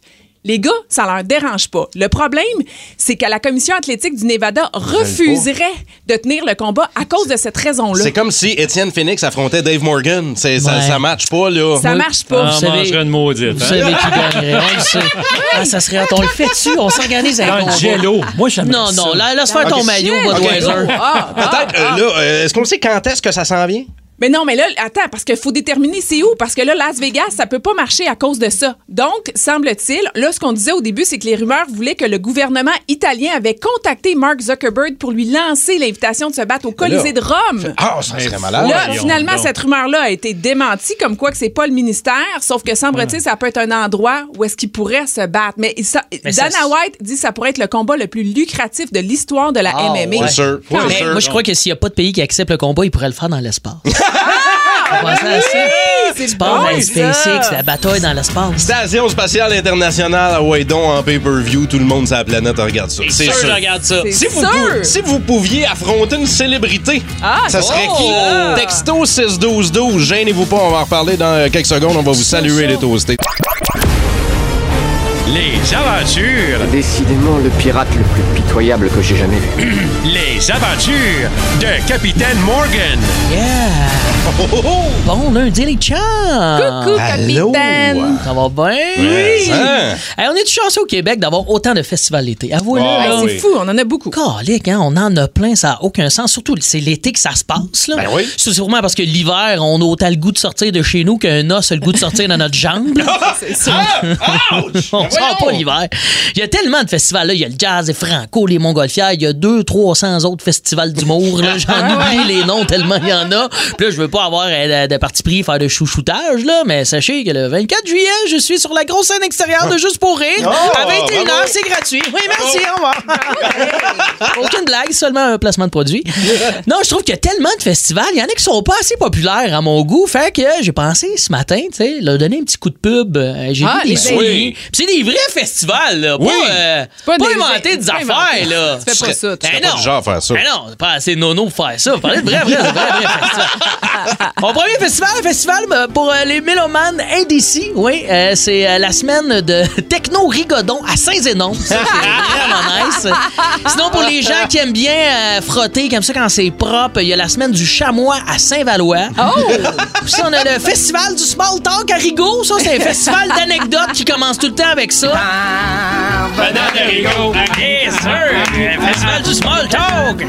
S6: Les gars, ça leur dérange pas. Le problème, c'est que la commission athlétique du Nevada refuserait de tenir le combat à cause de cette raison-là.
S4: C'est comme si Étienne Phoenix affrontait Dave Morgan. C'est, ça,
S5: Ouais.
S4: ça matche pas, là.
S6: Ça marche pas.
S3: Ah,
S5: Vous
S3: on
S5: savez-
S3: mangerait une maudite.
S5: Vous
S3: hein?
S5: savez qui gagnerait? On le sait. Ah, ça serait... On le fait dessus, on s'organise avec
S3: Un
S5: combat.
S3: jello. Moi, j'aime
S5: Non, non, là, laisse faire ton
S4: Ok.
S5: maillot,
S6: Ok.
S5: Budweiser.
S6: Ah, ah,
S4: Peut-être, euh, là, euh, est-ce qu'on sait quand est-ce que ça s'en vient?
S6: Mais non, mais là, attends, parce qu'il faut déterminer c'est où. Parce que là, Las Vegas, ça peut pas marcher à cause de ça. Donc, semble-t-il, là, ce qu'on disait au début, c'est que les rumeurs voulaient que le gouvernement italien avait contacté Mark Zuckerberg pour lui lancer l'invitation de se battre au Colisée de Rome.
S4: Ah, ça serait malade.
S6: Là,
S3: voyons
S6: finalement,
S3: donc.
S6: cette rumeur-là a été démentie, comme quoi que c'est pas le ministère, sauf que semble-t-il, ça peut être un endroit où est-ce qu'il pourrait se battre. Mais, ça,
S5: Mais
S6: Dana
S5: ça-
S6: White dit que ça pourrait être le combat le plus lucratif de l'histoire de la
S5: Ah,
S6: M M A.
S5: ouais.
S4: C'est sûr.
S6: Quand
S4: C'est
S5: Mais
S4: sûr.
S5: moi, je crois que s'il n'y a pas de pays qui accepte le combat, il pourrait le faire dans l'espace. Vous pensez à ça?
S6: C'est
S5: Tu pars
S6: bon,
S5: dans
S6: ça.
S5: SpaceX, la bataille dans l'espace.
S4: Station spatiale internationale à Waydon en pay-per-view. Tout le monde sur la planète regarde ça.
S5: C'est sûr, je regarde ça.
S6: C'est
S4: Si vous,
S6: sûr.
S4: pou- si vous pouviez affronter une célébrité,
S6: Ah,
S4: ça serait
S6: oh!
S4: qui? Texto six douze douze. Gênez-vous pas, on va en reparler dans quelques secondes. On va vous saluer, les toastés.
S1: Les aventures,
S11: Décidément le pirate le plus pitoyable que j'ai jamais vu.
S1: les aventures de Capitaine Morgan.
S5: Yeah! Bon lundi, les chums!
S6: Coucou,
S4: Allô?
S6: capitaine!
S5: Ça va bien?
S4: Oui! Hein?
S5: Hey, on est chanceux au Québec d'avoir autant de festivals l'été. Avouez-le,
S4: Ah,
S5: là.
S6: Hey,
S4: oui.
S6: c'est fou, on en a beaucoup.
S5: Calique, hein, on en a plein, ça n'a aucun sens. Surtout, c'est l'été que ça se passe. Là.
S4: Ben oui.
S5: C'est sûrement parce que l'hiver, on a autant le goût de sortir de chez nous qu'un os a le goût de sortir dans notre jambe.
S6: C'est ça.
S4: Ah! Ouch!
S5: On sort pas l'hiver. Il y a tellement de festivals. Là. Il y a le jazz et franco, les montgolfières. Il y a deux, trois cents autres festivals d'humour. là. J'en oublie les noms tellement il y en a. Puis là, je veux pas avoir euh, de parti pris faire de chouchoutage, là, mais sachez que le vingt-quatre juillet, je suis sur la grosse scène extérieure de Juste pour rire.
S4: Oh,
S5: à vingt et une heures,
S4: bravo.
S5: c'est gratuit. Oui, merci, au revoir. Aucune blague, seulement un placement de produit. Non, je trouve qu'il y a tellement de festivals. Il y en a qui sont pas assez populaires à mon goût. Fait que j'ai pensé ce matin, tu sais, leur donner un petit coup de pub. Euh, J'ai
S6: Ah,
S5: vu des
S6: les-
S5: souliers.
S4: oui.
S5: Puis c'est des vrais festivals, là.
S4: Oui.
S5: Pas, euh,
S6: pas
S5: pas
S6: des-
S5: inventer des
S6: c'est pas
S5: affaires,
S6: inventé.
S5: là.
S6: Tu fais pas ça, tu
S5: Ben
S6: fais
S4: pas
S5: non.
S4: du genre à faire ça.
S5: Ben non, c'est pas assez nono pour faire ça. Vous parlez de vrais, vrais, vrais, vrais festivals. Mon premier festival, un festival euh, pour euh, les mélomanes indécis. Oui, euh, c'est euh, la semaine de Techno Rigodon à Saint-Zénon. Ça, c'est vraiment nice. Sinon, pour les gens qui aiment bien euh, frotter comme ça quand c'est propre, il y a la semaine du chamois à Saint-Valois.
S6: Oh!
S5: Puis ça, on a le festival du small talk à Rigaud. Ça, c'est un festival d'anecdotes qui commence tout le temps avec ça.
S1: Madame de Rigaud.
S5: Yes, sir! Un festival du small talk!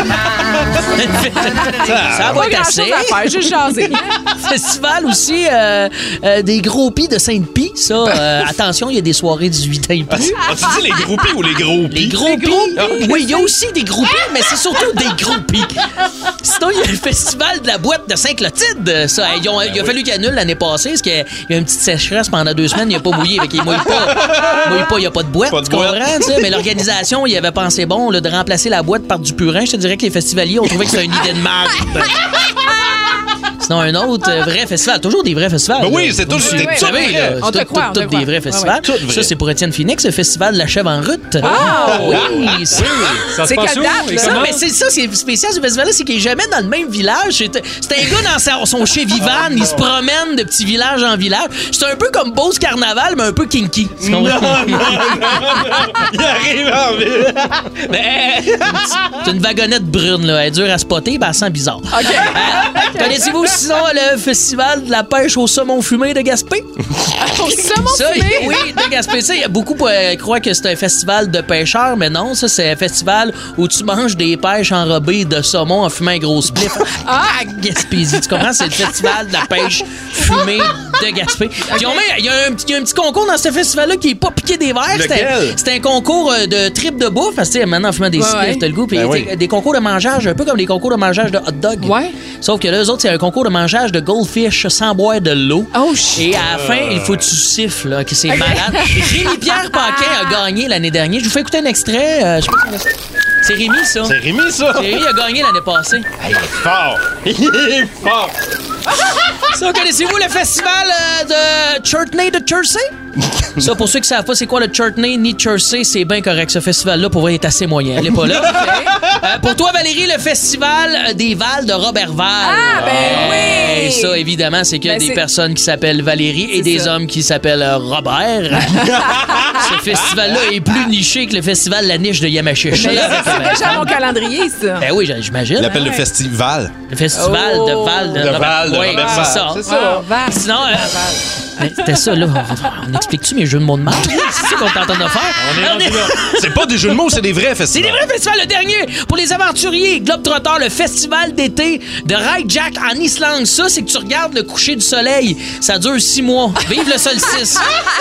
S5: ça va
S6: Pas
S5: être assez.
S6: grand-chose à faire, juste jaser.
S5: Festival aussi euh, euh, des gros pis de Sainte-Pie. Ça, euh, attention, il y a des soirées dix-huit ans et plus.
S4: As-tu dit les groupies ou les gros pis?
S5: Les gros pis. Oui, il y a aussi des gros pis, mais c'est surtout des gros pis. Sinon, il y a le festival de la boîte de Saint-Clotilde. Ça, ils ont- il a fallu qu'il annule l'année passée parce qu'il y a eu une petite sécheresse pendant deux semaines. Il n'a pas mouillé. Fait qu'il mouille pas. Il mouille pas, il n'y a pas de boîte.
S4: Pas de
S5: tu comprends,
S4: boîte.
S5: tu sais? Mais l'organisation, il avait pensé bon là, de remplacer la boîte par du purin. Je te dirais que les festivaliers ont trouvé que c'était une idée de marde. Sinon, un autre euh, vrai festival. Toujours des vrais festivals.
S4: Ben oui,
S5: là.
S4: c'est tous
S5: Vous
S4: des-
S5: vous savez,
S6: oui,
S5: là,
S6: oui. On
S5: c'est
S6: te
S5: tout-
S6: croit,
S5: tout-
S6: on te
S5: tout
S6: croit.
S5: des vrais
S6: Ouais,
S5: festivals.
S6: ouais.
S4: Tout vrai.
S5: Ça, c'est pour Étienne Phoenix, le festival de la chèvre en route.
S6: Ah!
S5: oui, c'est
S3: Ça se
S6: C'est
S3: passe
S6: quelle
S3: où?
S6: date,
S3: Et
S6: là?
S5: ça,
S3: comment?
S5: mais c'est ça, c'est spécial ce festival-là, c'est qu'il est jamais dans le même village. C'est c'est un gars dans sa- son chez Vivan, il se promène de petit village en village. C'est un peu comme Beauce Carnaval, mais un peu kinky. Tu comprends?
S4: Il arrive en ville.
S5: Mais, c'est une wagonnette brune, là. Elle est dure à spotter, ben elle sent bizarre. Euh, Connaissez-vous sinon le festival de la pêche au saumon fumé de Gaspé?
S6: Au saumon
S5: Ça,
S6: fumé?
S5: oui, de Gaspé. Ça, il y a beaucoup qui euh, croient que c'est un festival de pêcheurs, mais non, ça, c'est un festival où tu manges des pêches enrobées de saumon en fumant un gros spliff à Gaspésie. Tu comprends? C'est le festival de la pêche fumée de Gaspé. Puis on met- il y, a un petit- il y a un petit concours dans ce festival-là qui est pas piqué des verres. C'est
S4: Lequel?
S5: un, c'est un concours euh, de trip de bouffe. Parce que, tu sais, maintenant, en fumant des
S6: Ouais,
S5: spliffs,
S6: ouais.
S5: t'as le goût. Puis
S4: Ben
S5: tu sais,
S4: oui.
S5: des concours de mangeage, un peu comme les concours de mangeage de hot dog.
S6: Ouais.
S5: Sauf que là, eux autres, c'est un concours de mangeage de goldfish sans boire de l'eau.
S6: Oh, shit.
S5: Et à la fin, il faut que tu siffles, là, que c'est malade. Rémi-Pierre Paquin a gagné l'année dernière. Je vous fais écouter un extrait. euh, je sais pas si on a- c'est Rémi, ça.
S4: C'est Rémi, ça.
S5: C'est Rémi a gagné l'année passée.
S4: Il est fort. Il est fort.
S5: Ça, connaissez-vous le festival euh, de Churtney de Jersey? Ça, pour ceux qui savent pas c'est quoi le Chutney ni Chersey, c'est bien correct. Ce festival-là, pour vrai, est assez moyen. Elle est pas là. euh, pour toi, Valérie, le festival des Vals de Robertval.
S6: Ah, ben
S5: Et
S6: oui!
S5: ça, évidemment, c'est que
S6: Ben,
S5: des
S6: c'est-
S5: personnes qui s'appellent Valérie et
S6: C'est
S5: des
S6: ça.
S5: hommes qui s'appellent euh, Robert. Ce festival-là est plus niché que le festival La Niche de Yamachiche.
S6: Mais c'est déjà à mon calendrier, ça.
S5: Ben oui, j'imagine.
S4: Il l'appelle
S5: hein.
S4: le festival.
S5: Le festival
S6: Oh.
S5: de Val de,
S4: De
S5: Robert-
S4: Val de
S5: Oui,
S4: Robertval.
S5: c'est ça.
S4: C'est ça.
S6: Ah, Val.
S5: Sinon, euh, ben, c'était ça, là. On, on explique-tu mes jeux de mots de marde? C'est ça qu'on est en train de faire?
S3: On est rendu là.
S4: C'est pas des jeux de mots, c'est des vrais
S5: C'est
S4: festivals.
S5: des vrais festivals. Le dernier, pour les aventuriers, Globetrotter, le festival d'été de Ride Jack en Islande. Ça, c'est que tu regardes le coucher du soleil. Ça dure six mois. Vive le solstice.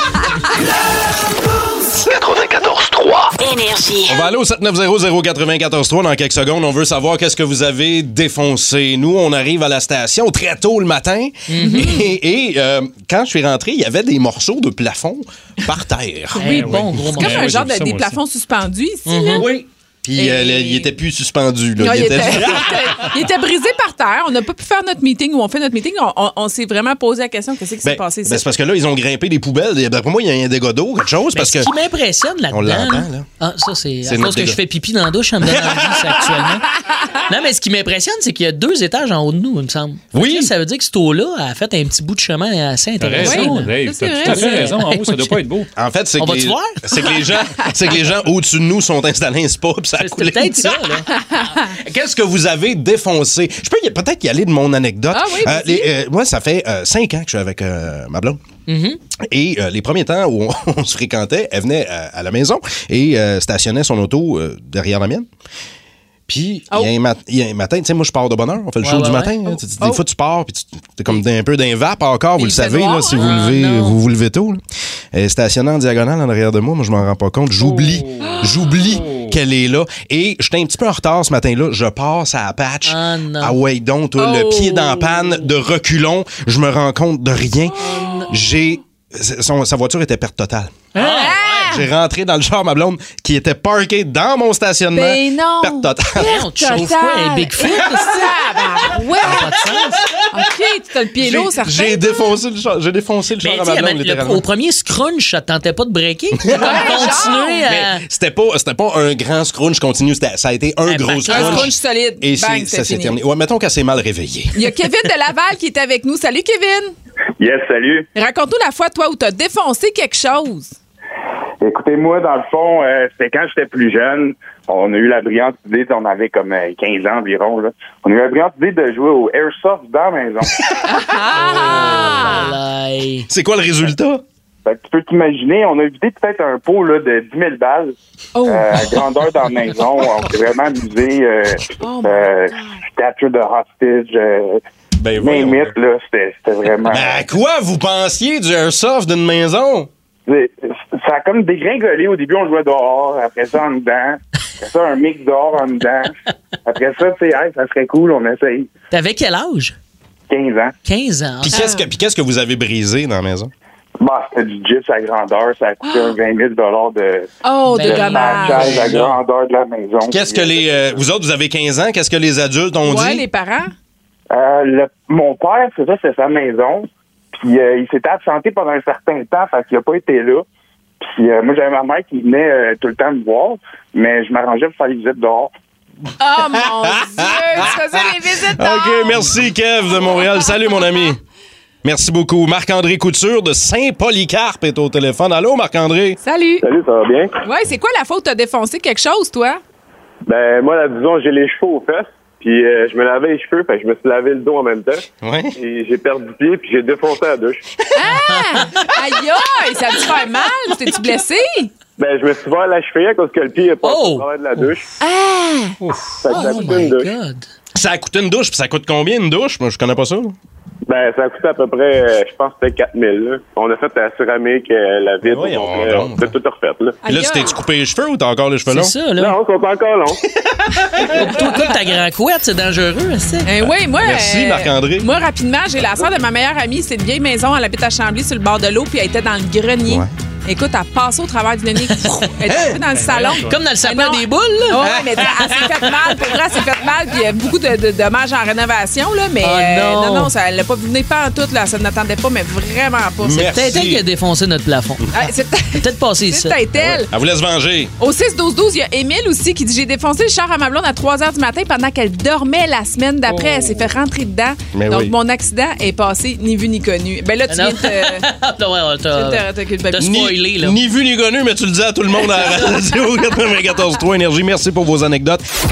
S1: quatre-vingt-quatorze trois.
S2: Énergie.
S4: On va aller au sept neuf zéro zéro neuf trois dans quelques secondes. On veut savoir qu'est-ce que vous avez défoncé. Nous, on arrive à la station très tôt le matin. Et, et, euh, quand je suis rentré, il y avait des morceaux de plafond par terre.
S5: Oui, bon, gros
S6: Comme
S3: Ouais,
S6: un
S3: ouais,
S6: genre
S3: j'ai vu
S6: de,
S3: ça,
S6: des
S3: moi
S6: plafons suspendus ici. là.
S4: Oui. Puis euh,
S6: Et-
S4: le- il était plus suspendu. Là.
S6: Non,
S4: Il
S6: il,
S4: était-
S6: était, il était- il était brisé par terre. On n'a pas pu faire notre meeting où on fait notre meeting. On, on- on s'est vraiment posé la question qu'est-ce qui s'est
S4: Ben,
S6: passé
S4: ben,
S6: ici?
S4: c'est parce que là, ils ont grimpé des poubelles. D'après moi, il y a un dégât d'eau, quelque chose.
S5: Mais
S4: parce
S5: ce
S4: que
S5: qui m'impressionne
S4: On
S5: là-dedans...
S4: l'entend, là.
S5: Ah, ça, c'est
S4: C'est
S5: à
S4: notre
S5: cause que
S4: dégât.
S5: je fais pipi dans la douche, ça me donne envie, ça, actuellement. Non, mais ce qui m'impressionne, c'est qu'il y a deux étages en haut de nous, il me semble.
S4: Oui.
S5: Fait que là, ça veut dire que cette eau-là a fait un petit bout de chemin assez
S3: T'as
S5: intéressant.
S3: raison,
S6: Oui,
S3: Dave.
S6: ça, c'est
S3: T'as tout à
S6: vrai.
S3: fait raison. En haut, ça doit pas être beau.
S4: En fait, c'est
S5: On
S4: que,
S5: va-tu
S4: les,
S5: voir?
S4: c'est que les gens, c'est que les gens au-dessus de nous sont installés un spa puis ça a
S5: C'est
S4: coulé.
S5: peut-être ça, là.
S4: Qu'est-ce que vous avez défoncé? Je peux y- peut-être y aller de mon anecdote.
S6: Ah oui, vas-y.
S4: les- euh, moi, ça fait euh, cinq ans que je suis avec euh, ma blonde. Et euh, les premiers temps où on, on se fréquentait, elle venait euh, à la maison et euh, stationnait son auto euh, derrière la mienne. Puis, il
S6: Oh.
S4: y a un mat- il y a un matin, tu sais, moi, je pars de bonne heure. On fait le
S5: Ouais,
S4: show
S5: ouais,
S4: du
S5: ouais.
S4: matin. hein. Tu- tu- Des
S6: Oh.
S4: fois, tu pars, puis tu es comme un peu d'un vape encore, vous
S6: Il
S4: le
S6: fait
S4: savez,
S6: noir,
S4: là, si vous,
S5: hein?
S4: levez,
S5: Ah, non.
S4: vous vous levez tôt. Là. Elle est stationnée en diagonale en arrière de moi. Moi, je m'en rends pas compte. J'oublie. J'oublie qu'elle est là. Et j'étais un petit peu en retard ce matin-là. Je passe à la patch.
S5: Ah, non.
S4: Ah ouais, donc, toi, le
S6: Oh.
S4: pied dans la panne, de reculons. Je me rends compte de rien. J'ai... son- sa voiture était perte totale. J'ai rentré dans le char, ma blonde, qui était parkée dans mon stationnement.
S6: Ben non.
S4: Perte totale.
S5: Hey, on te chauffe quoi, un Bigfoot?
S6: Ah, ouais.
S5: Pas de sens.
S6: OK, tu as le pied
S4: J'ai-
S6: lourd, certain.
S4: J'ai défoncé le char, j'ai défoncé le char
S5: Mais
S4: à
S5: tu
S4: ma
S5: sais,
S4: blonde,
S5: le-
S4: littéralement.
S5: au premier scrunch, ça te tentait pas de breaker? Continuer à...
S4: Mais c'était pas, c'était pas un grand scrunch continu, c'était- ça a été un,
S5: Un
S4: gros
S5: paquet.
S4: scrunch.
S6: Un scrunch solide.
S4: Et
S6: Bang,
S4: c'est-
S6: c'est
S4: ça s'est
S6: fini.
S4: terminé. Ouais, mettons qu'elle s'est mal réveillée.
S6: Il y a Kevin de Laval qui est avec nous. Salut, Kevin.
S10: Yes, salut.
S6: Raconte-nous la fois, toi, où tu as défoncé quelque chose.
S10: Écoutez-moi, dans le fond, euh, c'était quand j'étais plus jeune. On a eu la brillante idée, on avait comme euh, quinze ans environ, là. On a eu la brillante idée de jouer au Airsoft dans la maison.
S6: Ah!
S5: Voilà.
S4: C'est quoi le résultat?
S10: Fait que tu peux t'imaginer, on a vidé peut-être un pot là, de dix mille balles
S6: Oh.
S10: euh, à grandeur dans la maison. On s'est vraiment amusé. Euh,
S6: Oh my
S10: euh, Statue de hostage, euh,
S4: Ben,
S10: name it, là, c'était c'était vraiment...
S4: Ben, à quoi vous pensiez du airsoft d'une maison?
S10: C'est- Ça a comme dégringolé. Au début, on jouait dehors. Après ça, en dedans. Après ça, un mix dehors, en dedans. Après ça, tu sais, hey, ça serait cool, on essaye.
S5: T'avais quel âge?
S10: quinze ans.
S5: quinze ans.
S4: Puis qu'est-ce que, puis qu'est-ce que vous avez brisé dans la maison?
S10: Bah, c'était du gyps à grandeur. Ça a coûté un vingt mille de,
S6: Oh,
S5: Ben,
S10: de
S6: dommage.
S10: patchage à grandeur de la maison.
S4: Qu'est-ce que les... euh, vous autres, vous avez quinze ans, qu'est-ce que les adultes ont
S6: Ouais,
S4: dit?
S6: les parents.
S10: Euh, le- mon père, c'est ça, c'est sa maison. Puis euh, il s'était absenté pendant un certain temps, fait qu'il n'a pas été là. Puis euh, moi, j'avais ma mère qui venait euh, tout le temps me voir, mais je m'arrangeais pour faire les visites dehors.
S6: Oh, mon Dieu! Tu faisais les visites dehors.
S4: OK, merci Kev de Montréal. Salut mon ami. Merci beaucoup. Marc-André Couture de Saint-Polycarpe est au téléphone. Allô, Marc-André?
S6: Salut.
S10: Salut, ça va bien?
S6: Ouais, c'est quoi la faute? T'as défoncé quelque chose, toi?
S10: Ben, moi, là, disons, j'ai les cheveux aux fesses, puis euh, je me lavais les cheveux, fait que je me suis lavé le dos en même temps.
S4: Ouais.
S10: Et j'ai perdu pied, puis j'ai défoncé la douche.
S6: Ah! Aïe, aïe! Ça a dû faire mal? T'es-tu blessé?
S10: Ben, je me suis ouvert la cheville à cause que le pied est pas
S5: Oh!
S10: au travers de la douche.
S6: Ah!
S10: Fait que ça a
S5: Oh
S10: coûté
S5: my
S10: une douche.
S5: God.
S4: Ça a coûté une douche, puis ça coûte combien une douche? Moi, je connais pas ça.
S10: Ben, ça a coûté à peu près, euh, je pense que c'était quatre mille. Là. On a fait la céramique, euh, la vitre,
S4: Oui,
S10: donc,
S4: on
S10: euh,
S4: donc.
S10: on a tout refait. Là.
S4: Puis là,
S6: Aïe,
S4: tu t'es-tu coupé les cheveux ou t'as encore les cheveux longs?
S5: C'est ça, là.
S10: Non, ils sont encore longs.
S5: Toi, comme ta grand couette, c'est dangereux, c'est.
S6: Eh oui, moi.
S4: Merci,
S6: euh,
S4: Marc-André.
S6: Moi, rapidement, j'ai la soeur de ma meilleure amie. C'est une vieille maison. Elle habite à Chambly sur le bord de l'eau, puis elle était dans le grenier.
S4: Ouais.
S6: Écoute, elle passe au travers du nez. Elle est tombée dans le salon.
S5: Comme dans le sapin
S6: Non.
S5: des boules, là.
S6: Oui, mais elle s'est fait mal. Pour vrai, elle s'est fait mal. Puis il y a beaucoup de, de dommages en rénovation, là. Mais
S5: Oh non.
S6: euh, non, non, ça, elle l'a pas venu pas en tout, là. Ça n'attendait pas, mais vraiment pas.
S5: C'est
S4: Merci.
S5: peut-être elle qui a défoncé notre plafond.
S6: Ah, c'est
S5: C'est peut-être passé ici.
S6: c'est peut-être elle.
S4: Elle vous laisse venger.
S6: Au six douze douze, il y a Émile aussi qui dit « J'ai défoncé le char à ma blonde à trois heures du matin pendant qu'elle dormait la semaine d'après. Elle s'est fait rentrer dedans.
S4: Mais
S6: Donc,
S4: oui.
S6: mon accident est passé ni vu ni connu. » Ben là, tu
S5: Non.
S6: viens de te...
S5: Non, ouais,
S6: tu
S5: t'as-
S6: viens de te- te culpabiliser.
S5: T'as spoilé, là.
S4: Ni vu ni connu, mais tu le dis à tout le monde à la radio quatre-vingt-quatorze trois Énergie. Merci pour vos anecdotes. Tout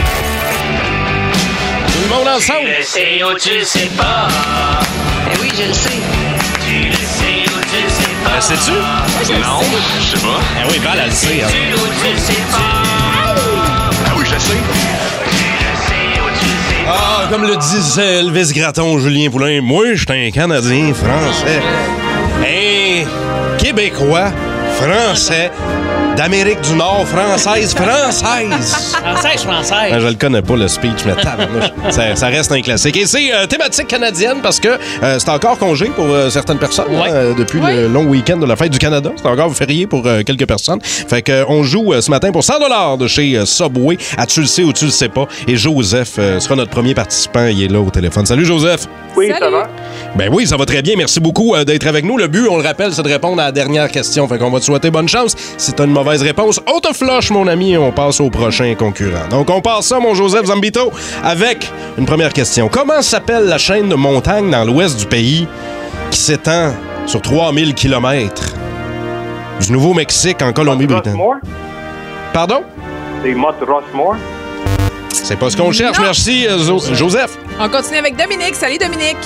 S4: le monde ensemble.
S1: Tu le sais ou tu le sais pas.
S2: Eh oui, je le sais.
S1: Tu le sais ou tu le sais pas.
S4: Ben, sais-tu?
S1: Non, je sais pas.
S4: Ah oui, Val, elle le sait. hein.
S1: Tu ou tu le sais pas.
S12: Ah oui, je sais.
S1: Tu le sais ou tu le sais pas.
S4: Ah, comme le disait Elvis Gratton, Julien Poulain, moi, je suis un Canadien français. Un Québécois français d'Amérique du Nord, française, française.
S5: Française, française.
S4: Ah, je le connais pas, le speech, mais tabarnouche, ça, ça reste un classique. Et c'est euh, thématique canadienne parce que euh, c'est encore congé pour euh, certaines personnes
S5: Ouais.
S4: hein, depuis
S6: Ouais.
S4: le long week-end de la fête du Canada. C'est encore férié pour euh, quelques personnes. Fait que euh, on joue euh, ce matin pour cent dollars de chez euh, Subway à Tu le sais ou tu le sais pas. Et Joseph euh, sera notre premier participant. Il est là au téléphone. Salut Joseph.
S10: Oui, ça
S6: Salut.
S10: va?
S4: Ben oui, ça va très bien. Merci beaucoup euh, d'être avec nous. Le but, on le rappelle, c'est de répondre à la dernière question. Fait qu'on va te souhaiter bonne chance. Si t'as une mauvaise réponse, on te flush, mon ami, et on passe au prochain concurrent. Donc, on passe ça, mon Joseph Zambito, avec une première question. Comment s'appelle la chaîne de montagnes dans l'ouest du pays qui s'étend sur trois mille kilomètres du Nouveau-Mexique en Colombie-Britannique?
S10: Rossmore?
S4: Pardon?
S10: C'est Mott Rossmore?
S4: C'est pas ce qu'on cherche.
S6: Non.
S4: Merci, euh, Zo- Joseph.
S6: On continue avec Dominique. Salut, Dominique.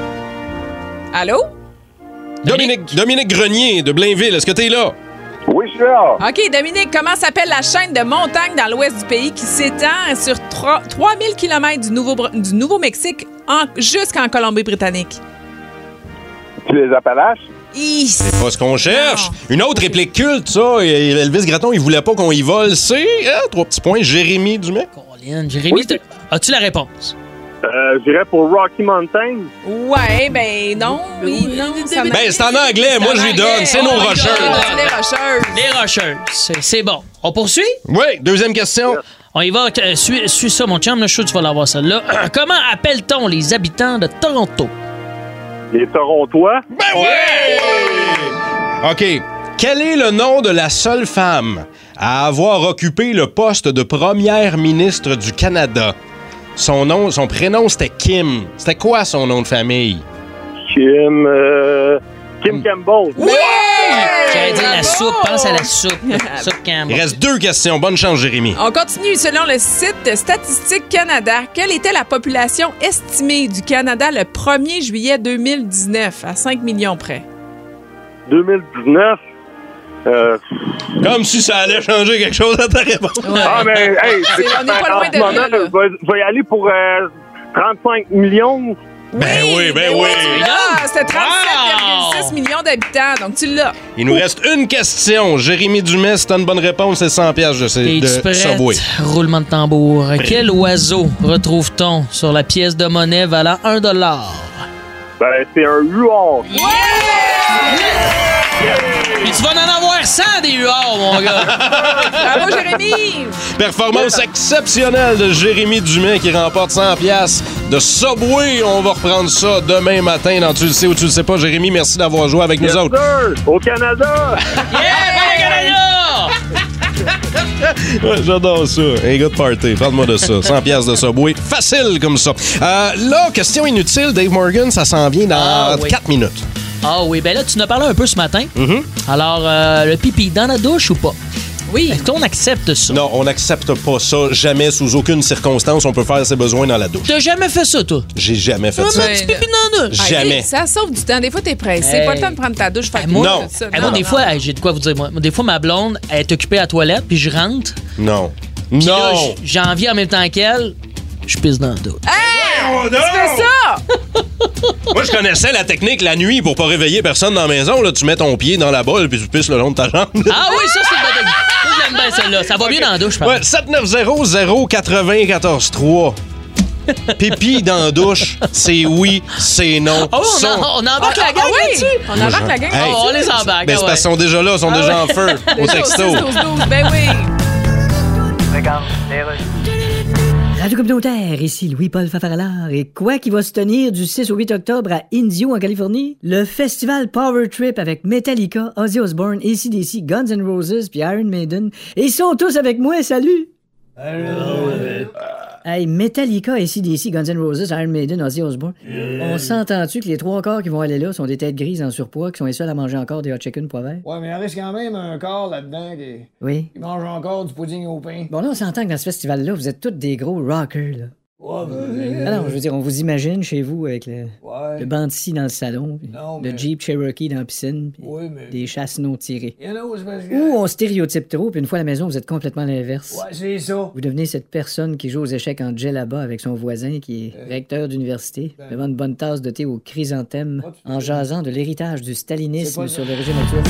S6: Allô?
S4: Dominique, Dominique Grenier de Blainville, est-ce que t'es là?
S10: Oui, je suis là.
S6: OK, Dominique, comment s'appelle la chaîne de montagnes dans l'ouest du pays qui s'étend sur trois mille kilomètres du, Nouveau, du Nouveau-Mexique en, jusqu'en Colombie-Britannique?
S10: Tu les Appalaches?
S6: Hi,
S4: C'est pas ce qu'on cherche.
S6: Non.
S4: Une autre réplique culte, ça. et Elvis Gratton, il voulait pas qu'on y vole. C'est, hein, trois petits points, Jérémy Dumais.
S5: Colin, Jérémy,
S10: Oui.
S5: t'as- as-tu la réponse?
S10: Euh, J'irais pour Rocky Mountain.
S6: Ouais, ben non. Oui, non. ça
S4: Ben,
S6: m'a-
S4: c'est en anglais. Moi, je lui donne. C'est
S5: Oh
S4: nos
S5: my God.
S4: rocheuses.
S6: C'est les rocheuses.
S5: Les Rocheuses. C'est- C'est bon. On poursuit?
S4: Oui, deuxième question.
S5: On y va. euh, suis, suis ça, mon chum. Là, je suis sûr que tu vas l'avoir, celle-là. Comment appelle-t-on les habitants de Toronto?
S10: Les Torontois.
S4: Ben oui! OK. Quel est le nom de la seule femme à avoir occupé le poste de première ministre du Canada? Son nom, son prénom, c'était Kim. C'était quoi son nom de famille?
S10: Kim... euh, Kim Campbell.
S6: Oui!
S5: J'allais dire la
S6: Bravo!
S5: soupe. Pense à la soupe. Soupe Campbell.
S4: Il reste deux questions. Bonne chance, Jérémy.
S6: On continue. Selon le site Statistique Canada, quelle était la population estimée du Canada le premier juillet deux mille dix-neuf à cinq millions près?
S10: deux mille dix-neuf. Euh,
S4: Comme si ça allait changer quelque chose à ta réponse.
S10: Ah, mais, hey,
S6: C'est- on n'est pas loin
S10: en
S6: de
S10: ce moment,
S6: là, là.
S10: Je vais, je vais y aller pour euh, trente-cinq millions.
S4: Ben oui, ben oui.
S6: Tu l'as! C'était trente-sept virgule six
S5: Wow!
S6: millions d'habitants, donc tu l'as.
S4: Il nous reste une question. Jérémy Dumais, si t'as une bonne réponse, c'est cent piastres de,
S5: Es-tu
S4: de
S5: prête?
S4: Subway.
S5: Roulement de tambour. Quel oiseau retrouve-t-on sur la pièce de monnaie valant un dollar?
S10: Ben, c'est un huard.
S5: Puis tu vas en avoir cent des huards, mon gars.
S6: Bravo, Jérémy!
S4: Performance exceptionnelle de Jérémy Dumais qui remporte cent piastres de Subway. On va reprendre ça demain matin dans Tu le sais ou tu le sais pas. Jérémy, merci d'avoir joué avec nous
S10: Yes,
S4: autres.
S10: sir. Au Canada.
S5: Yeah,
S4: Ouais, j'adore ça. Un gars de party. Parle-moi de ça. cent piastres de Subway. Facile comme ça. Euh, là, question inutile. Dave Morgan, ça s'en vient dans
S5: Ah, oui.
S4: quatre minutes.
S5: Ah oui, ben là, tu en as parlé un peu ce matin.
S4: Mm-hmm.
S5: Alors, euh, le pipi, dans la douche ou pas?
S6: Oui.
S5: Est-ce qu'on accepte ça?
S4: Non, on n'accepte pas ça. Jamais, sous aucune circonstance, on peut faire ses besoins dans la douche.
S5: T'as jamais fait ça, toi?
S4: J'ai jamais fait
S5: Ah,
S4: ça.
S5: mais tu pipi dans la douche.
S4: Jamais.
S6: Hey, ça sauve du temps. Des fois, t'es pressé.
S5: Hey.
S6: Pas le temps de prendre ta douche. Fait que
S5: Moi,
S4: Non.
S6: ça,
S5: Hey, moi,
S6: non,
S5: des
S6: non.
S5: fois, hey, j'ai de quoi vous dire. Moi, des fois, ma blonde, elle est occupée à la toilette, puis je rentre.
S4: Non.
S5: Puis là,
S4: Non!
S5: j- j'ai envie en même temps qu'elle, je pisse dans la douche.
S4: Oh, non!
S6: Tu fais ça!
S4: Moi, je connaissais la technique la nuit pour pas réveiller personne dans la maison. Là, tu mets ton pied dans la bolle puis tu pisses le long de ta jambe.
S5: Ah oui, ça, c'est une bonne technique. Ça, j'aime bien celle-là. Ça va bien dans la douche, par
S4: Ouais, sept neuf zéro zéro neuf quatre quatre trois. Pipi dans la douche, c'est oui, c'est non.
S5: Oh, on,
S4: Son-
S5: en- on embarque
S6: Ah,
S5: la gang
S6: ah oui,
S5: là-dessus.
S6: on embarque la gang.
S4: Hey.
S5: Oh, on les embarque.
S4: Ben,
S5: ah
S4: c'est
S5: ouais.
S4: parce qu'ils sont déjà là, ils sont
S5: Ah
S4: déjà
S5: ouais.
S4: en feu au texto.
S6: six douze douze, ben oui.
S7: Radio communautaire, ici Louis-Paul Fafaralard. Et quoi qui va se tenir du six au huit octobre à Indio, en Californie? Le festival Power Trip avec Metallica, Ozzy Osbourne, A C D C, Guns N' Roses puis Iron Maiden. Et ils sont tous avec moi, salut! Hey, Metallica, A C D C, Guns N' Roses, Iron Maiden, Ozzy Osbourne. On s'entend-tu que les trois quarts qui vont aller là sont des têtes grises en surpoids qui sont les seuls à manger encore des hot chicken poivre vert?
S8: Ouais, mais il en reste quand même un corps là-dedans qui,
S7: Oui.
S8: qui mange encore du pudding au pain.
S7: Bon, là, on s'entend que dans ce festival-là, vous êtes tous des gros rockers, là.
S8: Ouais, mais...
S7: Ah non, je veux dire, on vous imagine chez vous avec le,
S8: Ouais.
S7: le banc-ci dans le salon, puis
S8: Non,
S7: le
S8: mais-
S7: Jeep Cherokee dans la piscine, puis
S8: Oui, mais...
S7: des chasses non tirées.
S8: You know, c'est parce que...
S7: Ou on stéréotype trop, puis une fois à la maison, vous êtes complètement l'inverse.
S8: Ouais, c'est ça.
S7: Vous devenez cette personne qui joue aux échecs en djellaba avec son voisin qui est recteur d'université, devant une bonne tasse de thé au chrysanthème, en jasant de l'héritage du stalinisme sur le régime actuel.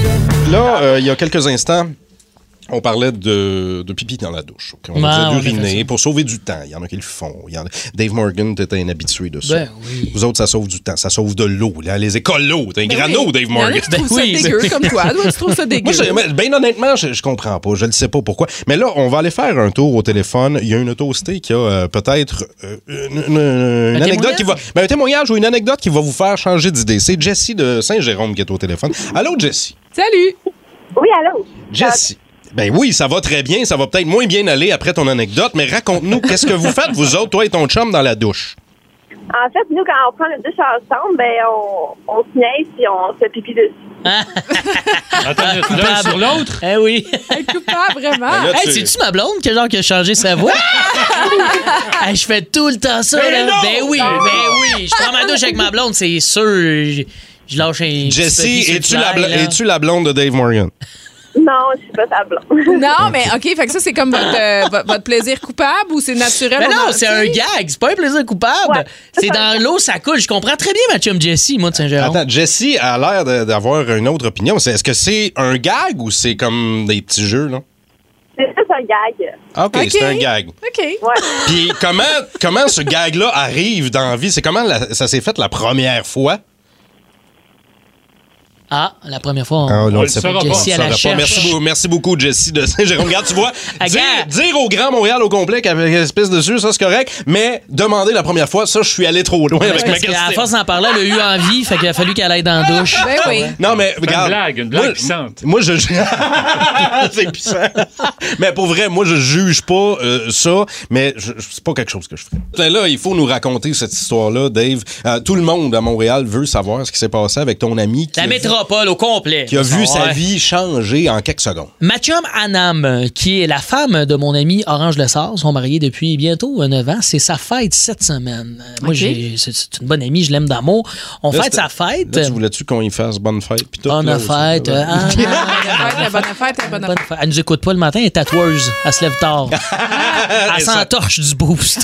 S4: Là, euh, il y a quelques instants, on parlait de, de pipi dans la douche. Okay? On
S5: Ouais,
S4: disait
S5: on a
S4: d'uriner
S5: fait ça.
S4: pour sauver du temps. Il y en a qui le font. Il y en a... Dave Morgan, t'étais un habitué de ça.
S5: Ben oui.
S4: Vous autres, ça sauve du temps. Ça sauve de l'eau. Là. Les écolos. T'es un
S6: Ben
S4: grano,
S6: oui.
S4: Dave
S6: Il y en a
S4: Morgan.
S6: qui trouvent
S5: Ben oui.
S6: ça dégueu comme toi. Toi, tu trouves ça dégueu.
S4: Moi, je, mais, ben honnêtement, je, je comprends pas. Je ne sais pas pourquoi. Mais là, on va aller faire un tour au téléphone. Il y a une autostée qui a euh, peut-être euh, une, une- une
S5: Un
S4: anecdote qui va...
S5: témoignage?
S4: Ben, un témoignage ou une anecdote qui va vous faire changer d'idée. C'est Jessie de Saint-Jérôme qui est au téléphone. Allô, Jessie?
S6: Salut.
S12: Oui, allô?
S4: Jessie. Ben oui, ça va très bien. Ça va peut-être moins bien aller après ton anecdote, mais raconte-nous, qu'est-ce que vous faites, vous autres, toi et ton chum, dans la douche?
S12: En fait, nous, quand on prend le douche ensemble, ben, on, on se niaise puis on se fait pipi dessus.
S3: Attends, une minute, l'un sur l'autre?
S5: Eh oui.
S6: Hey, coupable, vraiment.
S4: Ben là,
S5: Hey,
S4: tu-
S5: c'est-tu ma blonde que genre qui a changé sa voix? Hey, je fais tout le temps ça,
S4: Ben
S5: là.
S4: non!
S5: Ben oui, ben oui. Je prends ma douche avec ma blonde, c'est sûr. Je, je lâche un petit
S4: Jessie,
S5: petit sur le
S4: es-tu la,
S5: fly,
S4: bl-
S5: là.
S4: es-tu la blonde de Dave Morgan?
S12: Non, je suis pas sa blonde.
S6: Non, mais OK, fait que ça, c'est comme votre, euh, vo- votre plaisir coupable ou c'est naturel?
S5: Mais
S6: on
S5: non,
S6: en-
S5: c'est un
S6: tu sais?
S5: gag, c'est pas un plaisir coupable.
S12: Ouais.
S5: C'est dans l'eau, ça coule. Je comprends très bien ma chum Jessie, moi, de Saint-Jérôme.
S4: Attends, Jessie a l'air de- d'avoir une autre opinion. C'est- Est-ce que c'est un gag ou c'est comme des petits jeux, là?
S12: C'est juste un gag.
S4: Ah, OK,
S6: OK.
S4: c'est un gag.
S6: OK.
S12: Ouais.
S4: Puis comment, comment ce gag-là arrive dans la vie? C'est comment la- ça s'est fait la première fois?
S5: Ah, la première fois, on,
S4: Ah,
S3: On
S4: non,
S3: le
S4: c'est
S3: saura pas.
S5: Jessie, elle la
S4: Saura pas.
S5: cherche.
S4: Merci, beaucoup- merci beaucoup, Jessie de Saint-Jérôme. Regarde, tu vois,
S5: Ah,
S4: dire,
S5: gars.
S4: dire au Grand Montréal au complet qu'avec une espèce dessus, ça, c'est correct, mais demander la première fois, ça, je suis allé trop loin avec ma
S5: Parce qu'à
S4: question.
S5: force d'en parler, elle a eu envie, fait qu'il a fallu qu'elle aille dans la douche.
S6: Ben oui.
S4: Non, mais
S3: C'est une
S4: regarde.
S3: blague, une blague
S4: moi,
S3: puissante.
S4: Moi, je. c'est puissant. Mais pour vrai, moi, je juge pas euh, ça, mais je, je- c'est pas quelque chose que je ferais. Là, il faut nous raconter cette histoire-là, Dave. Euh, tout le monde à Montréal veut savoir ce qui s'est passé avec ton ami qui,
S5: La
S4: a, vu,
S5: métropole au complet.
S4: qui a vu sa
S5: Ouais.
S4: vie changer en quelques secondes.
S5: Ma chum Anam, euh, qui est la femme de mon ami Orange Lessard, sont mariés depuis bientôt euh, neuf ans. C'est sa fête cette semaine. Euh, Moi,
S6: OK.
S5: j'ai, c'est, c'est une bonne amie, je l'aime d'amour. On
S4: Là,
S5: fête
S4: c'était-
S5: sa fête.
S4: Là, tu voulais-tu qu'on y fasse bonne fête? Puis tout,
S5: Bonne
S4: là, aussi?
S5: fête. euh, ah,
S6: Bonne fête, la bonne fête, la bonne
S5: bonne fête. Elle nous écoute pas le matin, elle est tatoueuse. Elle se lève tard. Elle s'entorche du boost.